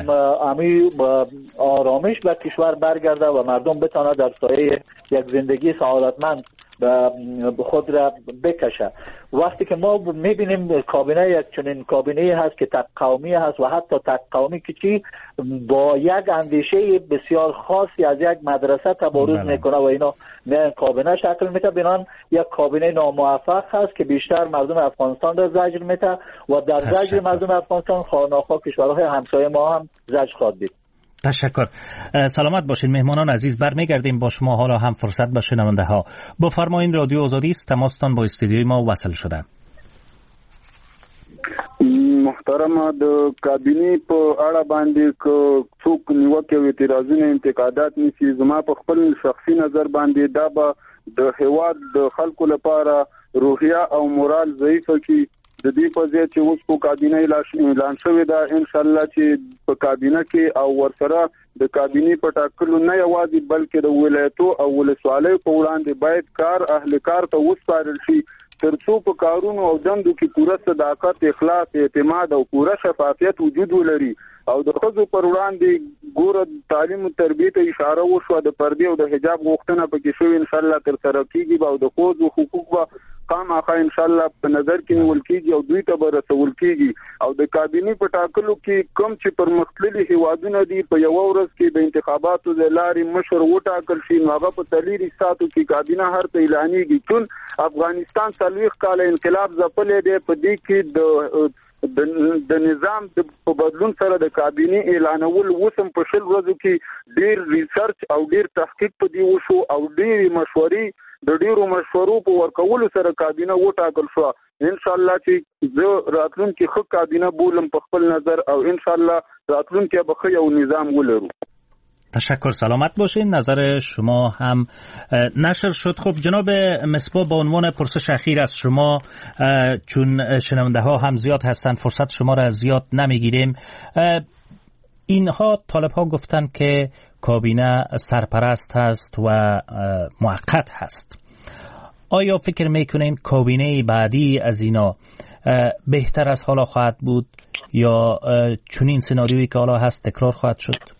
آرامش به کشور برگرده و مردم بتانه در سایه یک زندگی سعادتمند خود را بکشه. وقتی که ما میبینیم کابینه یک چنین کابینه هست که تک قومی هست و حتی تک قومی که چی با یک اندیشه بسیار خاصی از یک مدرسه تبارز میکنه و اینا نه کابینه شکل میده، بنان یک کابینه ناموفق هست که بیشتر مردم افغانستان را زجر میده و در زجر مردم افغانستان خانه‌ها کشورهای همسایه ما هم زجر خواهد دید. تشکر. سلامت باشین مهمانان عزیز. برمیگردیم با شما حالا هم فرصت به شنونده ها. بفرمایید رادیو آزادی است، تماستان با استودیوی ما وصل شده. محترمه د کابینې په اړه باندې که څوک نیوکې او اعتراضونه انتقادات نیسي، زما په خپل شخصي نظر باندې دا به د هیواد د خلکو لپاره روحیه او مورال ضعیفه کی. د دې په ځای چې اوس په کابینه اعلان شوی دا ان شاء الله چې په کابینه کې او ورسره د کابینه په ټاکلو نه یوازې بلکې د ولایتو او ولسوالیو په وړاندې باید کار اهل کار ته وسپارل شي ترڅو په کارونو او دندو کې پوره صداقت، اخلاص، اعتماد او پوره شفافیت وجود ولري. او د خځو پر وړاندې ګوره تعلیم او تربیه ته اشاره وشو، د پردې او د حجاب غوښتنه پکې شوې ان شاء الله تر سره کیږي او د خځو حقوق به خامخا ان شاء الله په نظر کې نیول کیږي او دوی ته به رسول کیږي. او د کابینې په ټاکلو کې کوم چې پرمختللي هیوادونه دي په یو ورځ کې د انتخاباتو د لارې مشر وټاکل شي نو هغه په 30 ساعتو کې کابینه هر ته اعلانېږي. چون افغانستان 40 کال انقلاب ځپلې دی، په دې کې د نظام په بدلون سره د کابینه اعلانول وسم په شل ورځو کې ډیر ریسرچ او ډیر تحقیق په دی وشو او ډیر مشورې د ډیرو مشورو په ورکولو سره کابینه وټاکل شو. ان شاء الله چې زه راتلونکي خو کابینه بولم په خپل نظر او ان شاء الله راتلونکي به خو یو نظام ولرو. تشکر. سلامت باشین. نظر شما هم نشر شد. خب جناب مصباح به عنوان پرسش اخیر از شما، چون شنونده ها هم زیاد هستن فرصت شما را زیاد نمیگیریم، اینها طالب ها گفتن که کابینه سرپرست هست و موقت هست. آیا فکر میکنین کابینه بعدی از اینا بهتر از حالا خواهد بود یا چنین سناریویی که حالا هست تکرار خواهد شد؟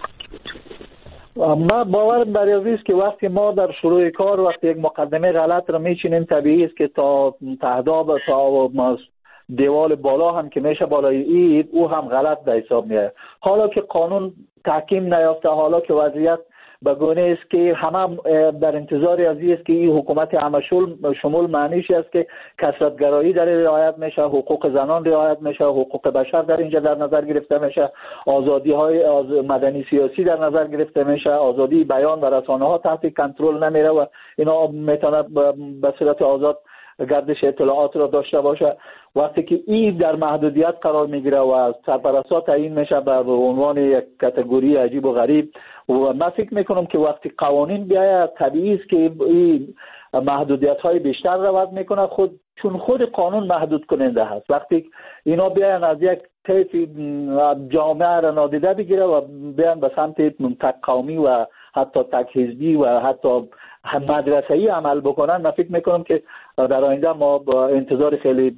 ما باورم بر این است که وقتی ما در شروع کار وقتی یک مقدمه غلط را میچینیم طبیعی است که تا تهداب تا دیوال بالا هم که میشه بالای اید او هم غلط به حساب میاد. حالا که قانون تحکیم نیافته، حالا که وضعیت به گونه است که همه در انتظار از است که این حکومت همه شمول معنیش است که کثرت‌گرایی در رعایت میشه، حقوق زنان رعایت میشه، حقوق بشر در اینجا در نظر گرفته میشه، آزادی‌های مدنی سیاسی در نظر گرفته میشه، آزادی بیان و رسانه‌ها تحت کنترل نمیره و اینا میتونه به صورت آزاد گردش اطلاعات را داشته باشه. وقتی که این در محدودیت قرار میگیره و سرپرستا تعیین میشه به عنوان یک کاتگوری عجیب و غریب، و من فکر میکنم که وقتی قوانین بیاید طبیعی است که این محدودیت های بیشتر رود میکنه، چون خود قانون محدود کننده هست. وقتی اینا بیاین از یک طیف جامعه را نادیده بگیره و بیان به سمت تک قومی و حتی تک حزبی و حتی مدرسه‌ای عمل بکنن، من فکر میکنم که در آینده ما با انتظار خیلی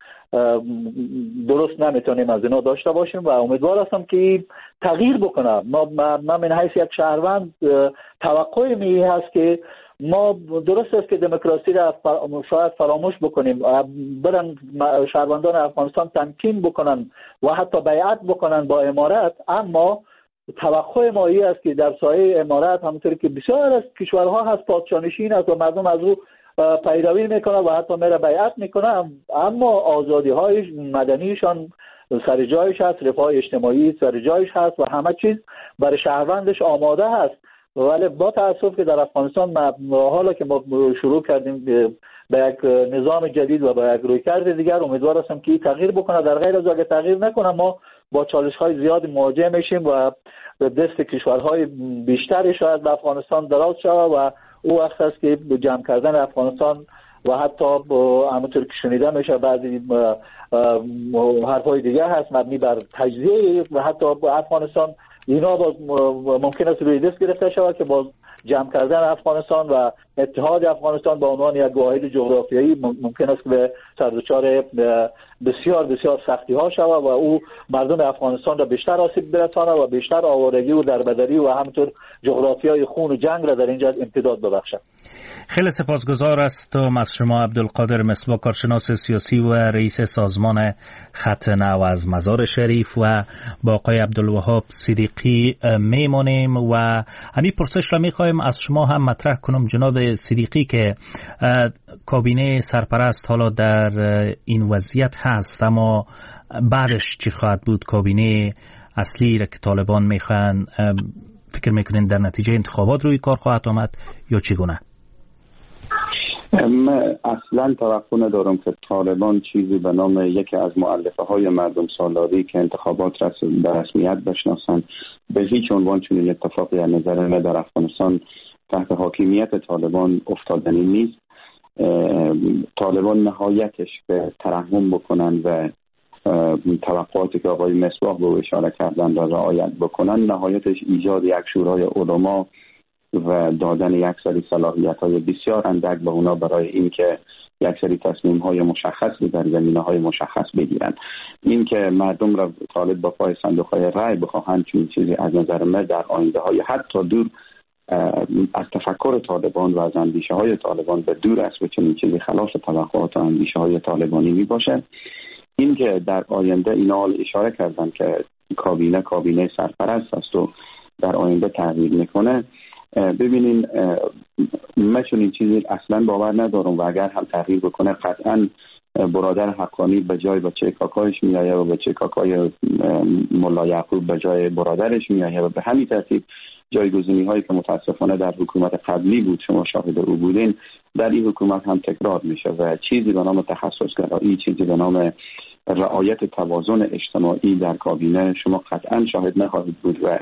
درست نمیتونیم از اینا داشته باشیم و امیدوار هستم که تغییر بکنه. ما من حیث یک شهروند توقع می هست که ما درست است که دموکراسی را شاید فراموش بکنیم، برن شهروندان افغانستان تمکین بکنن و حتی بیعت بکنن با امارت، اما توقع ما این است که در سایه امارت همونطوری که بسیار از کشورها هست پادشاهنشین است و مردم از او پیروی میکنه و حتی میره بیعت میکنه، اما آزادی های مدنیشان سر جایش هست، رفاه اجتماعی سر جایش هست و همه چیز برای شهروندش آماده هست. ولی با تأسف که در افغانستان حالا که ما شروع کردیم به یک نظام جدید و به یک رویکرد دیگر، امیدوار هستم که تغییر بکنه. در غیر از اگه تغییر نکنه ما با چالش‌های زیاد مواجه میشیم و دست کشورهای بیشتری شاید به افغانستان دراز شود و او وقت است که جمع کردن افغانستان و حتی همونطور که شنیده میشه بعضی حرفای دیگه هست مبنی بر تجزیه و حتی افغانستان، اینا ممکن است روی دست گرفته شود که با جمع کردن افغانستان و اتحاد افغانستان به عنوان یک واحد جغرافیایی ممکن است که به سردوچار بسیار بسیار سختی ها شود و او مردم افغانستان را بیشتر آسیب برسانه و بیشتر آوارگی و دربدری و همینطور جغرافیای خون و جنگ را در اینجا امتداد ببخشد. خیلی سپاسگزار هستم از شما عبدالقادر مصباح، کارشناس سیاسی و رئیس سازمان خط نو از مزار شریف، و با آقای عبدالوهاب صدیقی میمونیم و همین پرسش را میخوایم از شما هم مطرح کنم جناب صدیقی که کابینه سرپرست حالا در این وضعیت هست، اما بعدش چی خواهد بود؟ کابینه اصلی را که طالبان میخوان فکر میکنین در نتیجه انتخابات روی کار خواهد آمد یا چگونه؟ من اصلا توقع ندارم که طالبان چیزی به نام یکی از مؤلفه های مردم سالاری که انتخابات به رسمیت بشناسند به هیچ عنوان چنین اتفاقی از نظر من در افغانستان تحت حاکمیت طالبان افتادنی نیست. طالبان نهایتش به ترحم بکنن و توقعاتی که آقای مصباح به اشاره کردن را رعایت بکنن، نهایتش ایجاد یک شورای علما و دادن یک سری صلاحیت‌های بسیار اندک به اونا برای اینکه یک سری تصمیم‌های مشخص در زمینه‌های مشخص بگیرن. این که مردم را طالب با پای صندوق‌های رای بخواهند چون چیزی از نظر من در آینده‌های حتی دور از تفکر طالبان و از اندیشه‌های طالبان به دور است و چنین چیزی خلاف توقعات و اندیشه‌های طالبانی میباشه. این که در آینده اینا اشاره کردن که کابینه سرپرست است و در آینده تغییر میکنه، ببینین من چنین چیزی اصلا باور ندارم و اگر هم تغییر بکنه قطعا برادر حقانی به جای بچه کاکایش میآید و بچه کاکای ملا یعقوب به جای برادرش میآید و به همین ترتیب جایگزینی هایی که متاسفانه در حکومت قبلی بود شما شاهد او بودین در این حکومت هم تکرار میشه و چیزی به نام تخصصگرایی، چیزی به نام رعایت توازن اجتماعی در کابینه شما قطعا شاهد نخواهید بود و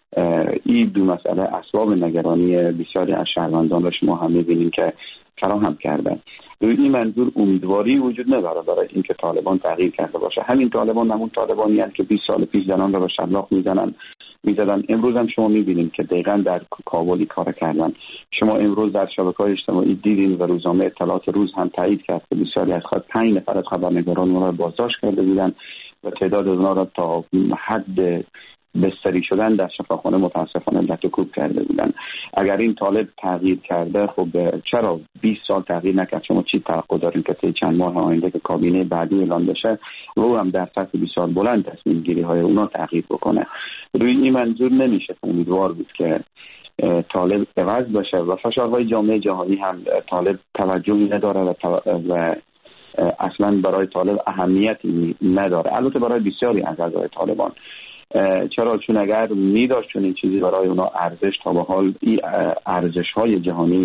این دو مسئله اسباب نگرانی بسیاری از شهروندان را شما هم می‌بینید که فراهم کرده. روی این منظور امیدواری وجود نداره برای اینکه طالبان تغییر کرده باشه. همین طالبان همون طالبانی هستند که 20 سال پیش زنان را به شلاق می‌زدن. امروز هم شما می‌بینید که دقیقاً در کابل کار کردن. شما امروز در شبکه‌های اجتماعی دیدین و روزنامه اطلاعات روز هم تایید کرد که بسیاری از 5 نفر از خبرنگاران را بازداشت کرده بودند و تعداد از آنها را تا حد بستری شدن در شفاخانه متاسفانه لطکوب کرده بودن. اگر این طالب تغییر کرده خب چرا 20 سال تغییر نکرد؟ شما چی توقع دارین که طی چند ماه آینده که کابینه بعدی اعلام بشه و هم در سطح بسیار بلند تصمیم گیری های اونا تغییر بکنه؟ روی این منظور نمیشه امیدوار بود که طالب عوض بشه و فشارهای جامعه جهانی هم طالب توجهی نداره و اصلا برای طالب اهمیتی نداره. البته برای بسیاری از اعضای طالبان. چرا؟ چون اگر می‌داشت چون این چیزی برای اونا ارزش تا به حال این ارزش‌های جهانی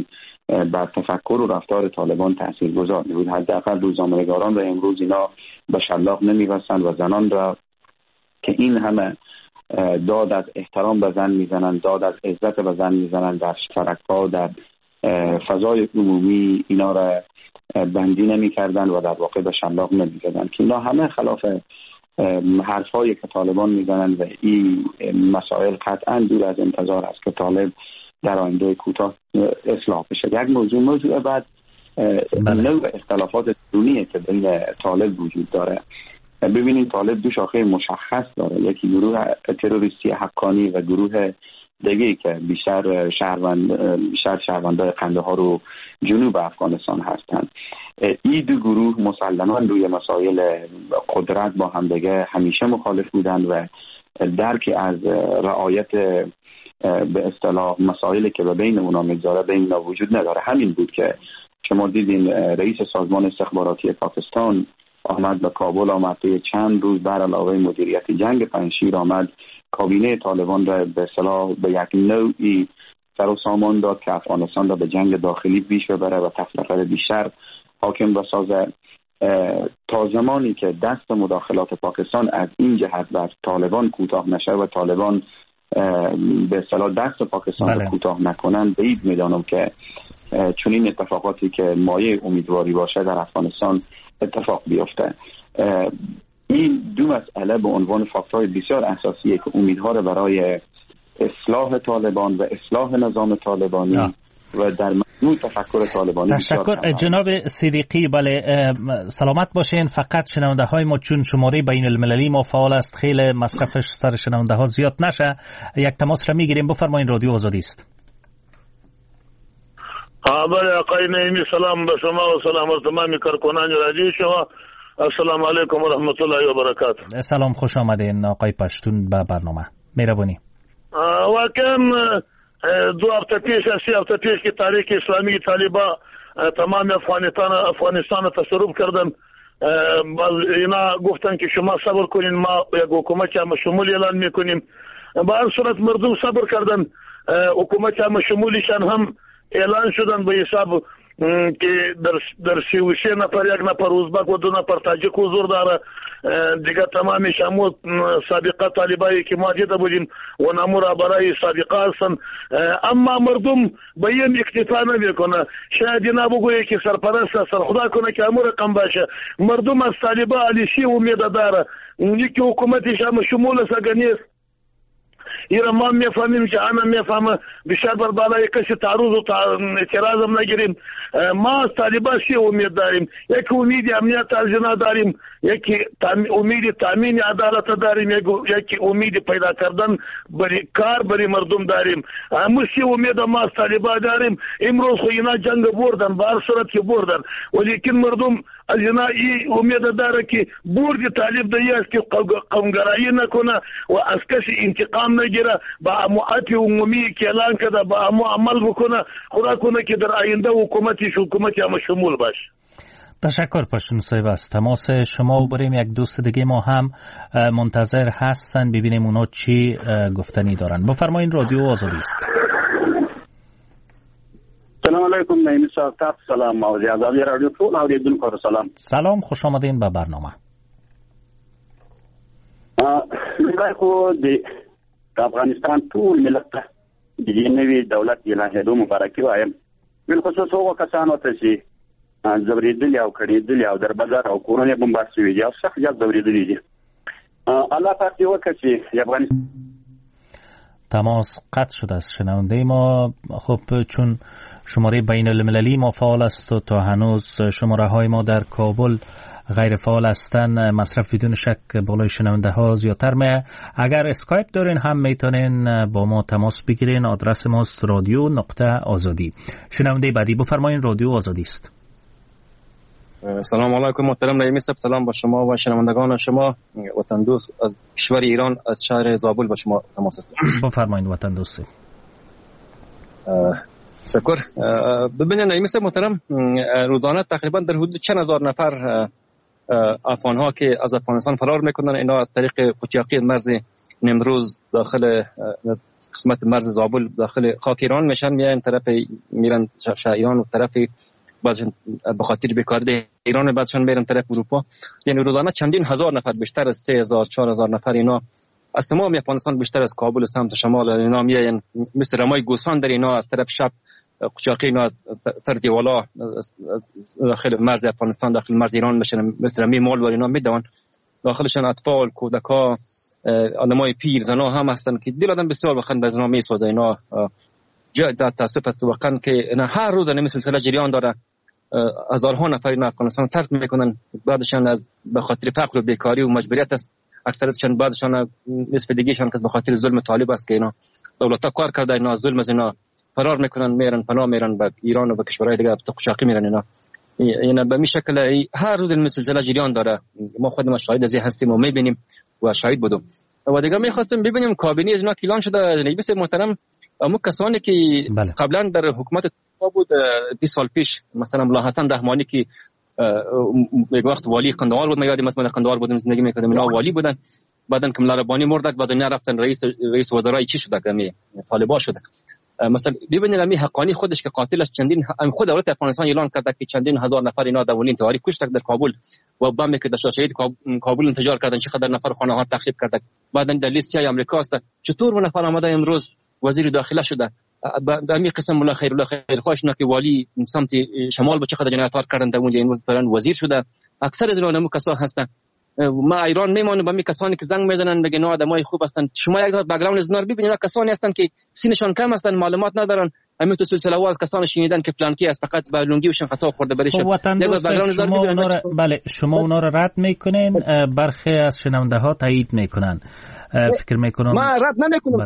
بر تفکر و رفتار طالبان تاثیرگذار بود. حداقل روزنامه‌نگاران را امروز اینا به شلاق نمی‌بستند و زنان را که این همه داد از احترام به زن میزنند، داد از عزت به زن میزنند، در سرک‌ها در فضای عمومی اینا را بندی نمی‌کردند و در واقع به شلاق نمی‌زدند که اینا همه خلاف حرفایی که طالبان میزنند و این مسائل قطعا دور از انتظار است که طالب در آینده کوتاه اصلاح بشه. یک موضوع بعد نوع اختلافات درونی که بین طالب وجود داره. ببینید طالب دو شاخه مشخص داره، یکی گروه تروریستی حقانی و گروه دیگه که بیشتر شهروندای قندهار و جنوب افغانستان هستند. این دو گروه مسلماً روی مسائل قدرت با هم دیگه همیشه مخالف بودند و درکی از رعایت به اصطلاح مسائلی که به بین اونا میگذاره بین اونا وجود نداره. همین بود که شما دیدین رئیس سازمان استخباراتی پاکستان آمد به کابل، آمد توی چند روز بر علاوه مدیریت جنگ پنجشیر آمد کابینه طالبان را به اصطلاح به یک نوعی سر و سامان داد که افغانستان را به جنگ داخلی پیش ببره و تفرقه بیشتر حاکم بسازه. تا زمانی که دست مداخلات پاکستان از این جهت بر طالبان کوتاه نشه و طالبان به اصطلاح دست پاکستان را کوتاه نکنن، بعید میدانم که چنین اتفاقاتی که مایه امیدواری باشه در افغانستان اتفاق بیفته. این دو مسئله به عنوان فاکتورهای بسیار اساسیه که امیدها را برای اصلاح طالبان و اصلاح نظام طالبانی و در مجموع تفکر طالبانی. تشکر جناب صدیقی. بله سلامت باشین. فقط شنونده های ما چون شماره بین المللی ما فعال است خیلی مصرفش سر شنونده ها زیاد نشه، یک تماس را میگیریم. بفرمایید، رادیو آزادی است. بله آقای نعیمی، سلام به شما و سلام از تمامی کارکنان رادیو شما. السلام علیکم و رحمت الله و برکاته. سلام، خوش آمدین آقای پشتون به برنامه. مهربانی. واقعا 2 هفته پیش 3 هفته پیش که تحریک اسلامی طالبان تمام افغانستان تصرف کردن، اینا گفتن که شما صبر کنین، ما یک حکومت هم شمول اعلان میکنیم. به هر صورت مردم صبر کردن، حکومت هم شمولیشان هم اعلان شدن به حساب که در 33 نفر، 1 نفر ازبک و 2 نفر تاجیک حضور داره. دیگه تمامی شامل سابقه طالبایی که ما دیده بودیم و نمورا برای سابقه هستن، اما مردم به این اکتفا نمیکنه. شاید اینا بگویه که سرپرست سرخدا کنه که امور کم باشه. مردم از طالبا علیشی امید داره، یکی حکومتش هم شمول سگه نیست. ایران ما میفهمیم که آنها میفهمه، بیشتر بر بالای کسی تعرض و اعتراض هم نگیریم. ما از طالبان چی امید داریم؟ یک امید امنیت از جنا داریم، یک امید تامین عدالت داریم، یک امید پیدا کردن برای کار برای مردم داریم. هموشی امید ما از طالبان داریم. امروز خو اینا جنگ بردن، به هر صورت که بردن، ولیکن مردم از اینا این امید داره که برد طالب دیگه است که قومگرایی نکنه و از کسی انتقام نگیره، با اموعات عمومی که اعلان کرده با امو عمل بکنه. خدا کنه که در آینده حکومتی هم شمول باشه. تشکر پشتون صاحب. از تماس شما بریم. یک دوست دیگه ما هم منتظر هستن، ببینیم اونا چی گفتنی دارن. بفرمایید، رادیو آزادی است. سلام علیکم نعیمی صاحب. سلام موضوع آزادی رادیو ټول اوریدونکو کار سلام، خوش آمدین به برنامه. موږ خو د افغانستان ټول ملت ته د دې نوي دولت اعلانېدو مبارکي وایم. بالخصوص هغو کسانو ته چې ځورېدلي او کړېدلي او در بازار او کورونه بمبار شوي دي او سخت زیات ځورېدلي دي. الله پاک دې وکړي چې د افغانستان تماس قطع شده است. شنونده ما خب چون شماره بین المللی ما فعال است و تا هنوز شماره های ما در کابل غیر فعال هستن، مصرف بدون شک بالای شنونده ها زیادتر میه. اگر اسکایپ دارین هم میتونین با ما تماس بگیرین. آدرس ماست رادیو.آزادی. شنونده بعدی بفرمایین، رادیو آزادی است. سلام علیکم محترم نعیمی صاحب، سلام با شما و شنوندگان شما. وطن دوست از کشور ایران از شهر زابل با شما تماس است. بفرمایید وطن دوست. شکر. ببینید نعیمی صاحب محترم، روزانه تقریبا در حدود چند هزار نفر افغان ها که از افغانستان فرار میکنن، اینا از طریق قوچاقی مرز نیمروز داخل قسمت مرز زابل داخل خاک ایران میشن، میان طرف میرن ایران و طرف بعضشون به خاطر بیکاری ایران بعضشون میرن طرف اروپا. یعنی روزانه چندین هزار نفر، بیشتر از 3000 4000 نفر اینا از تمام افغانستان، بیشتر از کابل سمت شمال اینا میان مثل رمای گوسفند در اینا از طرف شب قچاقی اینا از طرف دیوالا داخل مرز افغانستان داخل مرز ایران میشن، مثل رمی مال و اینا میدون. داخلشان اطفال، کودکا، آدمای پیر، زنا هم هستن که دل آدم بسیار بخند از اینا میسوزه. اینا جای تاسف است واقعا که اینا هر روز این سلسله جریان داره. هزارها نفر اینا افغانستان ترک میکنن، بعدشان از به خاطر فقر و بیکاری و مجبوریت است. اکثرشون بعدشان نصف دیگهشان که به خاطر ظلم طالب است که اینا دولت‌ها کار کرده، اینا ظلم از اینا فرار میکنن، میرن پناه میرن به ایران و به کشورهای دیگه، به قشاقی میرن. اینا به این شکل هر روز این سلسله جریان داره. ما خودمون شاهد از این هستیم و میبینیم و شاهد بودیم. و دیگه میخواستم ببینیم کابینه از اینا کلان شده. نبی صاحب محترم، اما کسانی که قبلا در حکومت بود 20 سال پیش، مثلا ملا حسن رحمانی که یک وقت والی قندهار بود، من یادم است من قندهار بودم زندگی میکردم، اینا والی بودن. بعدن که ملا ربانی مردک، بعد اینا رفتن رئیس وزرای چی شده که طالبان شده. مثلا ببینید امی حقانی خودش که قاتلش چندین خود دولت افغانستان اعلان کرده که چندین هزار نفر اینا در ولین تاریخ کشتک در کابل و بم که در شهید کابل انفجار کردن، چقدر نفر خانه ها تخریب کرده. بعدن در لیست سیاه آمریکا است. چطور و نفر آمده امروز وزیر داخله شده؟ به امی قسم ملا خیرالله خیرخواهش که والی سمت شمال با چقدر جنایت‌ها کردن در اونجا امروز مثلا وزیر شده. اکثر از اینا کسا هستن. ما ایران میمونیم با می کسانی که زنگ میزنن بگن آدمای خوب هستن. شما یک بک‌گراند از اینا ببینید، کسانی هستن که سینشون کم هستن، معلومات ندارن. همین تو سلسله وا از کسان شنیدن که فلان کی است، فقط با لونگیشون خطا خورده برش. بله شما اونا رو رد میکنین، برخی از شنونده ها تایید میکنن. فکر میکنم ما رد نمیکنم.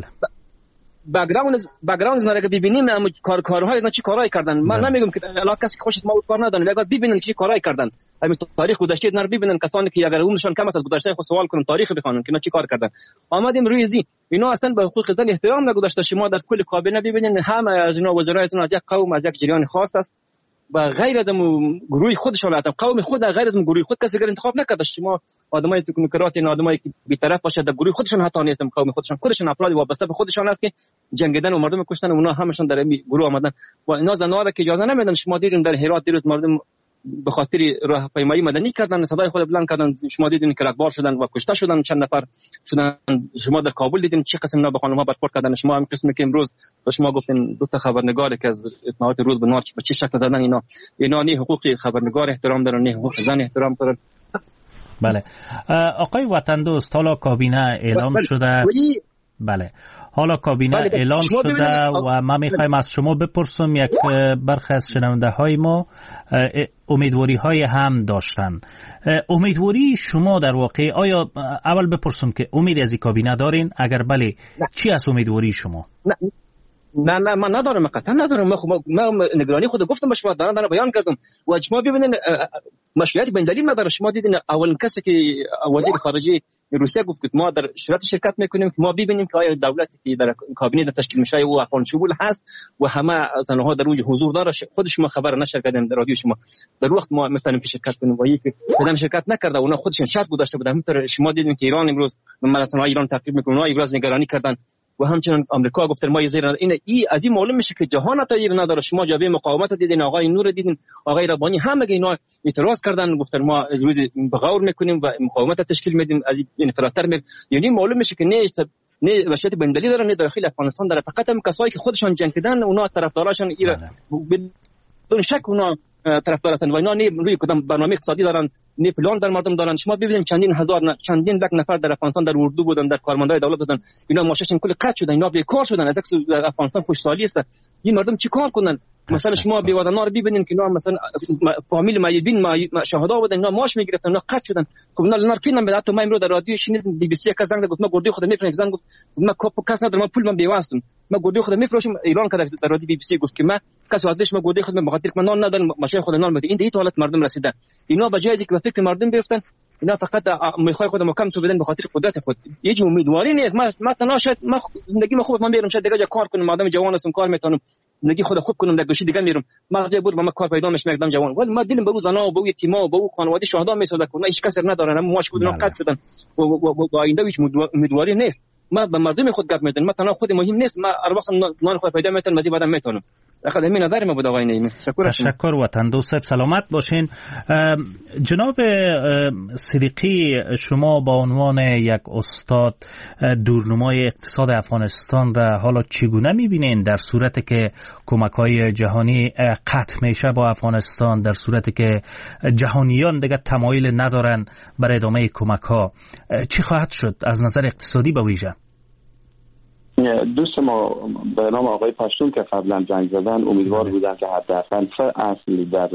بک‌گراند اینا رو ببینیم، اما کارهای اینا چی کارایی کردن. من نمیگم که علاوه کسی خوشش ما کار نداره، اگر ببینن که چی کارایی کردن، همین تاریخ گذشته اینا رو ببینن. کسانی که اگر اونشون کم است از گذشته خود سوال کنن، تاریخ بخونن که اینا چی کار کردن. آمدیم روی زی اینا اصلا به حقوق زن احترام نگذاشته. شما در کل کابینه ببینین همه از اینا وزرای از اینا یک قوم از یک جریان خاص است و غیر از گروه خودشون هستن. قوم خود غیر از گروه خود کسی انتخاب نکرده. شما آدمای تکنوکرات این آدمایی که بی‌طرف باشه در گروه خودشون حتی نیستن، قوم خودشون افراد وابسته به خودشون هست که جنگیدن و مردم کشتن، اونا همشون در این گروه آمدن و اینا زنوار که اجازه نمیدن. شما دیدین در هرات دیروز مردم به خاطر راهپیمایی مدنی کردن، صدای خود بلند کردن، شما دیدین که رکبار شدن و کشته شدن، چند نفر شدن. شما در کابل دیدین چه قسم اینا به خانم‌ها برخورد کردن. شما هم قسمی که امروز به شما گفتین دو تا خبرنگاری که از اطلاعات روز به نار به چه شکل زدن، اینا نه حقوق خبرنگار احترام دارن، نه حقوق زن احترام دارن. بله آقای وطن دوست، حالا کابینه اعلام شده. بله حالا کابینه اعلام شده و ما میخوایم از شما بپرسم، یک برخی از شنونده های ما امیدواری های هم داشتن. امیدواری شما در واقع، آیا اول بپرسم که امید از این کابینه دارین؟ اگر بله چی از امیدواری شما؟ نه من ندارم، قطعا ندارم. من نگرانی خود گفتم به شما، دارم بیان کردم و شما ببینید مشروعیت به دلیل نداره. شما دیدین اولین کسی که وزیر خارجه روسیه گفت که ما در شرکت میکنیم که ما ببینیم که آیا دولتی که در کابینه تشکیل میشه و افغان شمول هست و همه زنها در اوج حضور داره. خود شما خبر نشر کردن در رادیو شما در وقت ما میتونیم که شرکت کنیم و یک بدن شرکت نکرده، اونا خودشون شرط گذاشته بودن. همینطور شما دیدین که ایران امروز مثلا ایران تعقیب میکنه، اونا امروز نگرانی کردن و همچنین آمریکا گفت ما زیر این از این معلوم میشه که جهان تغییر نداره. شما جبهه مقاومت دیدین، آقای نور دیدین، آقای ربانی، همه اینا اعتراض کردن، گفتن ما روز بغور میکنیم و مقاومت تشکیل میدیم. از این فراتر میره، یعنی معلوم میشه که نه وضعیت بندلی داره، نه داخل افغانستان داره. فقط هم کسایی که خودشان جنگیدن اونا طرفداراشون بدون شک اونا طرفدار هستن و اینا نه روی کدام برنامه اقتصادی دارن، نه پلان در مردم دارن. شما ببینید چندین لک نفر در افغانستان در اردو بودن، در کارمندای دولت بودن، اینا ماشین کلی قطع شدن، اینا بیکار شدن. از افغانستان خوشحالی است. این مردم چی کار کنن؟ مثلا شما بیوادنا رو ببینید که اینا مثلا فامیل مایبین شهدا بودن، اینا ماش میگرفتن، اینا قطع شدن. خب اینا لنارکین به حتی ما امروز در رادیو شنیدیم بی بی سی که زنگ گفت ما گردی خود میفروشم. زنگ گفت ما کس ندارم، ما پول من بیواستم، ما گردی خود میفروشم. ایران که در رادیو بی بی سی گفت که ما کس وادش ما گردی خود بخاطر که من ندارم، ماشین خود نان میده. این دیت حالت مردم رسیده. اینا به جای اینکه فکر مردم بیفتن، اینا فقط میخوای خود مکم تو بدن به خاطر قدرت خود. یه امیدواری نیست. ما تناشد ما زندگی ما خوب، من میرم شاید دیگه کار کنم، آدم جوان هستم، کار میتونم زندگی خود خوب کنم، در گوشه دیگه میرم. ما جای بود ما کار پیدا میشه، میگم جوان ولی ما دلم به روز زنا و به تیما و به خانواده شهدا میسوزه. کنه هیچ کس ندارن، هم ماش بودن قطع شدن و آینده هیچ امیدواری نیست. ما به مردم خود گپ میزنیم، ما تنها خود مهم نیست، ما هر وقت نان خود پیدا میتونم مزید بعدم میتونم. اخواد همین نظر ما بود آقای نعیمی. تشکر وطن دوست، سلامت باشین. جناب صدیقی، شما با عنوان یک استاد دورنمای اقتصاد افغانستان را حالا چگونه میبینین در صورتی که کمک‌های جهانی قطع میشه با افغانستان، در صورتی که جهانیان دیگه تمایل ندارن برای ادامه کمک‌ها، چی خواهد شد از نظر اقتصادی به ویژه؟ دوست ما به نام آقای پشتون که قبلا زنگ زدن امیدوار بودن که حداقل 3 اصل در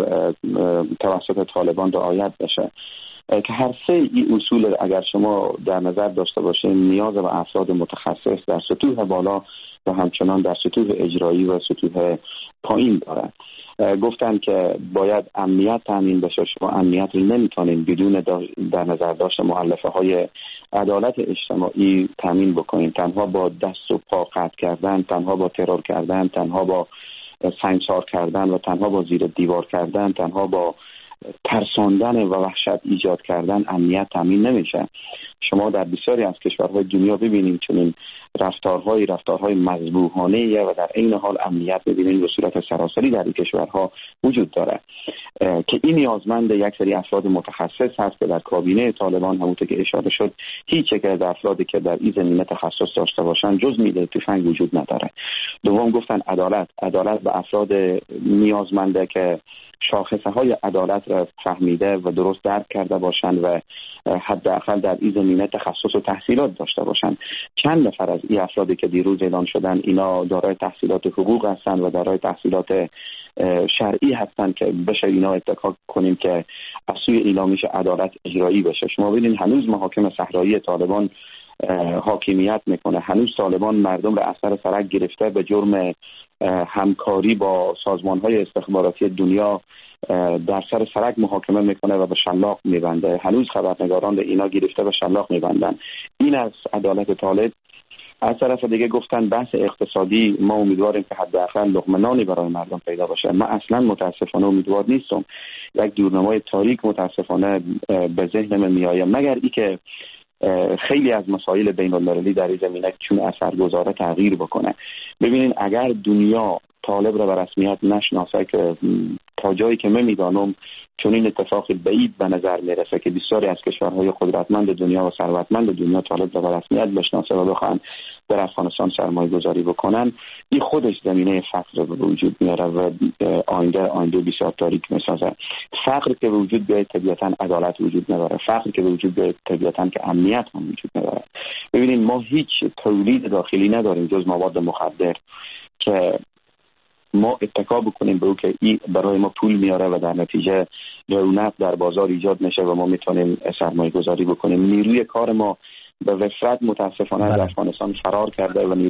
توسط طالبان رعایت بشه که هر 3 این اصول اگر شما در نظر داشته باشین نیاز به افراد متخصص در سطوح بالا و همچنان در سطوح اجرایی و سطوح پایین دارند. گفتن که باید امنیت تامین بشه. شما امنیت رو نمیتونین بدون در نظر داشت مؤلفه های عدالت اجتماعی تامین بکنین. تنها با دست و پا قطع کردن، تنها با ترور کردن، تنها با سنگسار کردن و تنها با زیر دیوار کردن، تنها با ترساندن و وحشت ایجاد کردن امنیت تامین نمیشه. شما در بسیاری از کشورهای دنیا ببینید چنین رفتارهای مذبوحانه و در عین حال امنیت ببینید به صورت سراسری در این کشورها وجود داره که این نیازمند یک سری افراد متخصص هست که در کابینه طالبان همونطور که اشاره شد هیچ یک از افرادی که در این زمینه تخصص داشته باشن جز میله تفنگ وجود نداره. دوم گفتن عدالت به افراد نیازمنده که شاخصه های عدالت را فهمیده و درست درک کرده باشند و حداقل در این زمینه تخصص و تحصیلات داشته باشند. چند نفر از این افرادی که دیروز اعلام شدن اینا دارای تحصیلات حقوق هستند و دارای تحصیلات شرعی هستند که بشه اینا اتکا کنیم که از سوی اینا میشه عدالت اجرایی بشه. شما ببینید هنوز محاکم صحرایی طالبان حاکمیت میکنه. هنوز طالبان مردم را از سر سرک گرفته به جرم همکاری با سازمان‌های استخباراتی دنیا در سر سرک محاکمه میکنه و به شلاق میبنده. هنوز خبرنگاران را اینا گرفته به شلاق میبندن. این از عدالت طالب. از طرف دیگه گفتن بحث اقتصادی ما امیدواریم که حداقل لقمه نانی برای مردم پیدا باشه. من اصلا متاسفانه امیدوار نیستم. یک دورنمای تاریک متاسفانه به ذهنم میآید مگر ای که خیلی از مسائل بین المللی در این زمینه چون اثرگذاره تغییر بکنه. ببینین اگر دنیا طالب را به رسمیت نشناسه که تا جایی که من میدانم چون این اتفاق بعید به نظر میرسه که بسیاری از کشورهای قدرتمند دنیا و ثروتمند دنیا طالب را به رسمیت بشناسه و بخوان در افغانستان سرمایه گذاری بکنن، این خودش زمینه فقر رو به وجود میاره و آینده بسیار تاریک میسازه. فقر که به وجود بیاید طبیعتاً عدالت وجود نداره. فقر که به وجود بیاید طبیعتاً که امنیت هم وجود نداره. ببینید ما هیچ تولید داخلی نداریم جز مواد مخدر که ما اتکا بکنیم به او که این برای ما پول میاره و در نتیجه رونق در بازار ایجاد میشه و ما میتونیم سرمایه گذاری بکنیم. نیروی کار ما به وفرت متاسفانه از افغانستان فرار کرده و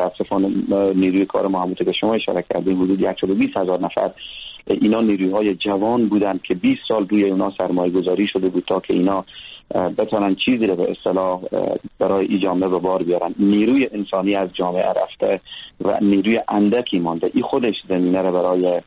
نیروی کار ما همونطور که شما اشاره کردیم حدود 120,000 نفر اینا نیروهای جوان بودند که 20 سال روی اونا سرمایه گذاری شده بود تا که اینا بتونن چیزی رو به اصطلاح برای این جامعه به بار بیارن. نیروی انسانی از جامعه رفته و نیروی اندکی مانده. این خودش زمینه رو برای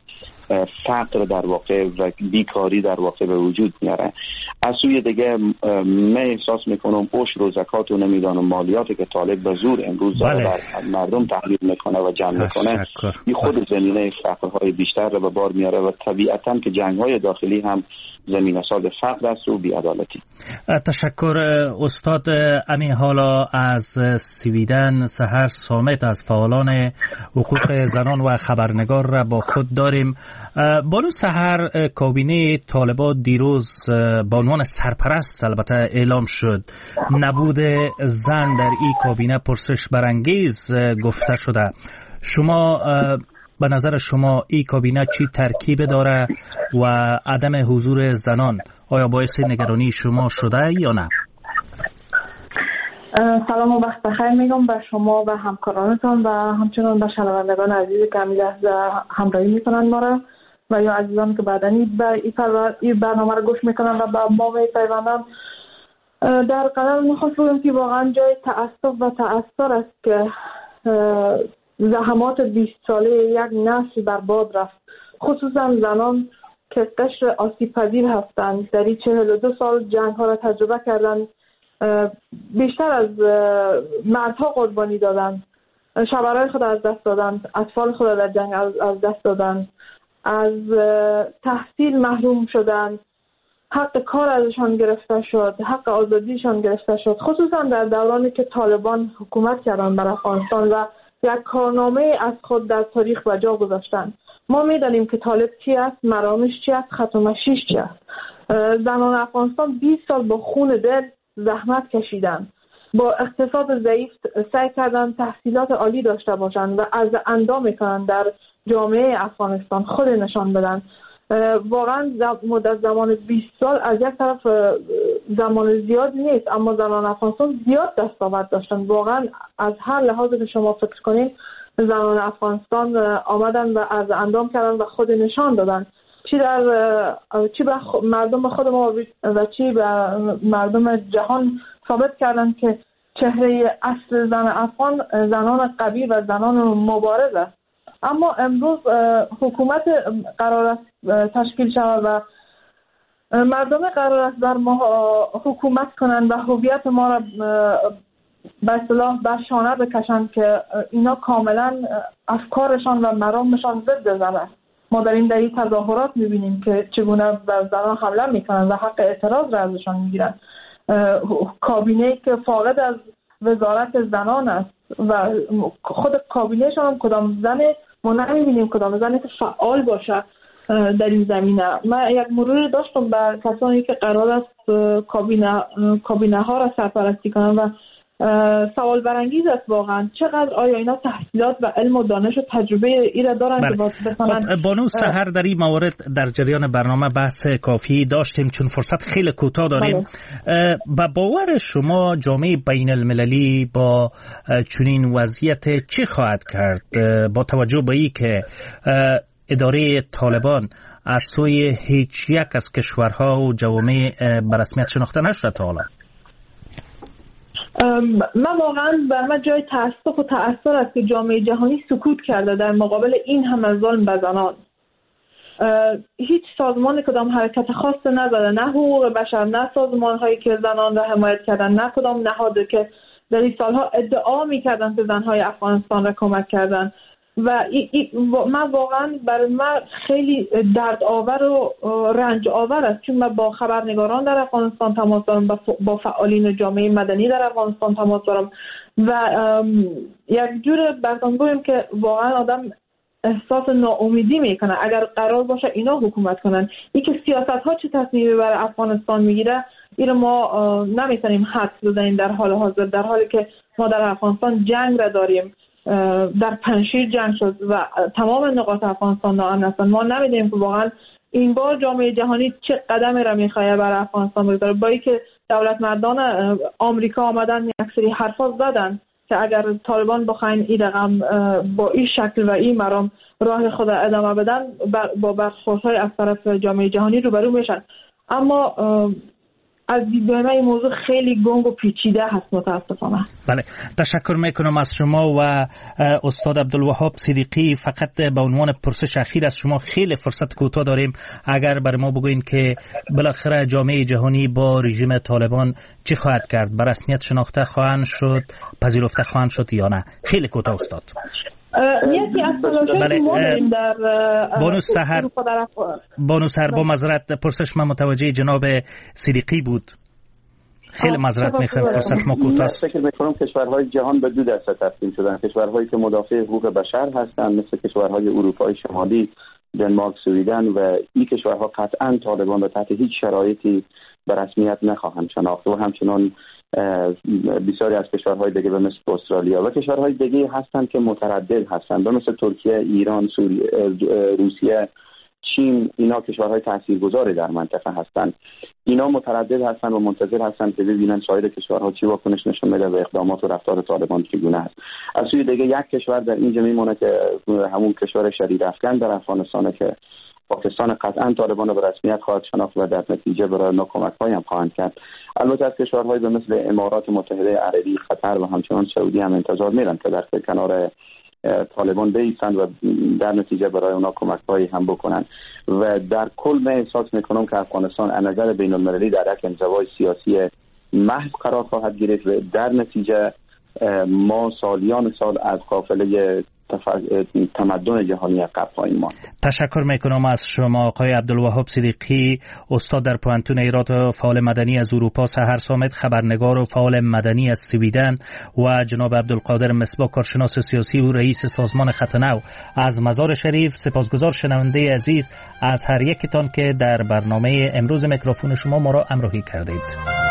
فقر در واقع و بیکاری در واقع به وجود میاره. از سوی دیگه من احساس میکنم عشر و زکات و نمیدانم مالیاتی که طالب به زور امروز داره در مردم تحمیل میکنه و جمع میکنه این خود زمینه فقرهای بیشتر رو به بار میاره و طبیعتا که جنگ‌های داخلی هم زمینه ساز فقر است و بی‌عدالتی. تشکر استاد. امین حالا از سویدن سحر سامت از فعالان حقوق زنان و خبرنگار را با خود داریم. بانو سحر، کابینه طالبان دیروز با عنوان سرپرست البته اعلام شد. نبود زن در این کابینه پرسش برانگیز گفته شده. شما به نظر شما این کابینه چی ترکیب داره و عدم حضور زنان آیا باعث نگرانی شما شده یا نه؟ سلام و وقت بخیر میگم به شما و همکارانتان و همچنان به شنوندگان عزیزی که همین لحظه همراهی میکنن ما را و یا عزیزان که بعدنی به این برنامه را گوش میکنن و به ما پیوندن. در قرار میخواست بگم که واقعا جای تأسف و تأثر است که زحمات 20 ساله یک نسل برباد رفت، خصوصا زنان که قشر آسیب پذیر هستند. در این 42 سال جنگ ها را تجربه کردند بیشتر از مردها قربانی دادند، شوهرای خود از دست دادند، اطفال خود در جنگ از دست دادند، از تحصیل محروم شدند، حق کار ازشان گرفته شد، حق آزادیشان گرفته شد، خصوصا در دورانی که طالبان حکومت کردند بر افغانستان و یک کارنامه از خود در تاریخ به جا گذاشتند. ما می‌دانیم که طالب چی است، مرامش چی است، خط و مشیش چی است. زنان افغانستان 20 سال با خون دل زحمت کشیدند، با اقتصاد ضعیف سعی کردند تحصیلات عالی داشته باشند و از اندام میکنند در جامعه افغانستان خود نشان بدن. واقعا مدت زمان 20 سال از یک طرف زمان زیاد نیست، اما زنان افغانستان زیاد دستاورد داشتن. واقعا از هر لحاظ که شما فکر کنید زنان افغانستان آمدن و از اندام کردن و خود نشان دادن، چی به مردم خود ما و چی به مردم جهان ثابت کردن که چهره اصل زن افغان زنان قوی و زنان مبارز است. اما امروز حکومت قرار است تشکیل شود و مردم قرار است بر ما حکومت کنند و هویت ما را به اصطلاح بر شانه بکشند که اینا کاملا افکارشان و مرامشان ضد زن است. ما در این تظاهرات می‌بینیم که چگونه بر زنان حمله می‌کنند و حق اعتراض را ازشان می‌گیرند. کابینه‌ای که فاقد از وزارت زنان است و خود کابینه‌شان هم کدام زن ما نمی‌بینیم، کدام زنی که فعال باشه در این زمینه. من یک مروری داشتم به کسانی که قرار است کابینه ها را سرپرستی کنند و سوال برانگیز است واقعا چقدر آیا اینا تحصیلات و علم و دانش و تجربه ای را دارند که بتوانند. خب بانو سحر در این مورد در جریان برنامه بحث کافی داشتیم چون فرصت خیلی کوتاه داریم. با باور شما جامعه بین المللی با چنین وضعیت چی خواهد کرد با توجه به این که اداره طالبان از سوی هیچ یک از کشورها و جوامع به رسمیت شناخته نشده تا حالا؟ من واقعا بر من جای تأسف و تأثیر است که جامعه جهانی سکوت کرده در مقابل این همه ظلم به زنان. هیچ سازمان کدام حرکت خاص نزده، نه حقوق بشر، نه سازمان هایی که زنان را حمایت کردن، نه کدام نهاد که در این سالها ادعا میکردن که زنهای افغانستان را کمک کردن. و من واقعا برای من خیلی درد آور و رنج آور است چون من با خبرنگاران در افغانستان تماس دارم، با فعالین جامعه مدنی در افغانستان تماس دارم و یک جور براتون بگم که واقعا آدم احساس ناامیدی میکنه اگر قرار باشه اینا حکومت کنن. این که سیاست ها چه تصمیمی برای افغانستان میگیره این ما نمیتونیم حدس بزنیم در حال حاضر، در حالی که ما در افغانستان جنگ را داریم، در پنشیر جنگ شد و تمام نقاط افغانستان ناامن هستند. ما نمیدونیم که واقعا این بار جامعه جهانی چه قدمی را میخواد برای افغانستان بگذاره. با اینکه دولت مردان آمریکا آمدن یک سری حرفا زدن که اگر طالبان بخواین این رقم با این شکل و این مرام راه خود ادامه بدن با برخوردهای از طرف جامعه جهانی روبرو میشن. اما از دیدگاه این موضوع خیلی گنگ و پیچیده هست متاسفانه. بله، تشکر میکنم از شما و استاد عبدالوهاب صدیقی. فقط به عنوان پرسش اخیر از شما، خیلی فرصت کوتاه داریم، اگر برای ما بگوین که بالاخره جامعه جهانی با رژیم طالبان چی خواهد کرد؟ به رسمیت شناخته خواهند شد، پذیرفته خواهند شد یا نه؟ خیلی کوتاه استاد. یکی از تلاش‌های ما داریم در بانو سحر با معذرت پرسش من متوجه جناب صدیقی بود. خیلی معذرت میخوایم، فرصت ما کوتاه است. فکر می‌کنم کشورهای جهان به دو دسته تقسیم شدن. کشورهایی که مدافع حقوق بشر هستند مثل کشورهای اروپای شمالی، دنمارک، سوئیدن، و این کشورها قطعاً طالبان را تحت هیچ شرایطی به رسمیت نخواهند شناخت و همچنان بسیاری از کشورهای دیگه مثل استرالیا و کشورهای دیگه هستند که متردد هستند مثل ترکیه، ایران، سوریه، روسیه، چین. اینا کشورهای تاثیرگذاری در منطقه هستند. اینا متردد هستند و منتظر هستند که ببینن سایر کشورها چی واکنش نشون میده و اقدامات و رفتار طالبان چگونه است. از سوی دیگه یک کشور در اینجا میمونه که همون کشور شدید افغان در افغانستان که پاکستان قطعاً طالبان را به رسمیت خواهد شناخت و در نتیجه برای ناکمک‌هایی هم خواهند کرد. البته از کشورهای مثل امارات متحده عربی، قطر و همچنان سعودی هم انتظار میرن که در کنار طالبان بایستند و در نتیجه برای اونا کمک‌هایی هم بکنن. و در کل من احساس میکنم که افغانستان از نظر بین‌المللی در یک انزوای سیاسی محو قرار خواهد گرفت و در نتیجه ما سالیان سال از قافله تمدن جهانی عقب خواهیم ماند. تشکر میکنم از شما آقای عبدالوهاب صدیقی، استاد در پوهنتون ایران و فعال مدنی از اروپا، سحر صامت خبرنگار و فعال مدنی از سویدن و جناب عبدالقادر مصباح کارشناس سیاسی و رئیس سازمان خط نو از مزار شریف. سپاسگزار شنونده عزیز از هر یکتان که در برنامه امروز میکروفون شما ما را همراهی کردید.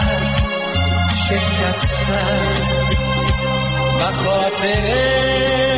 شکستن و خاطره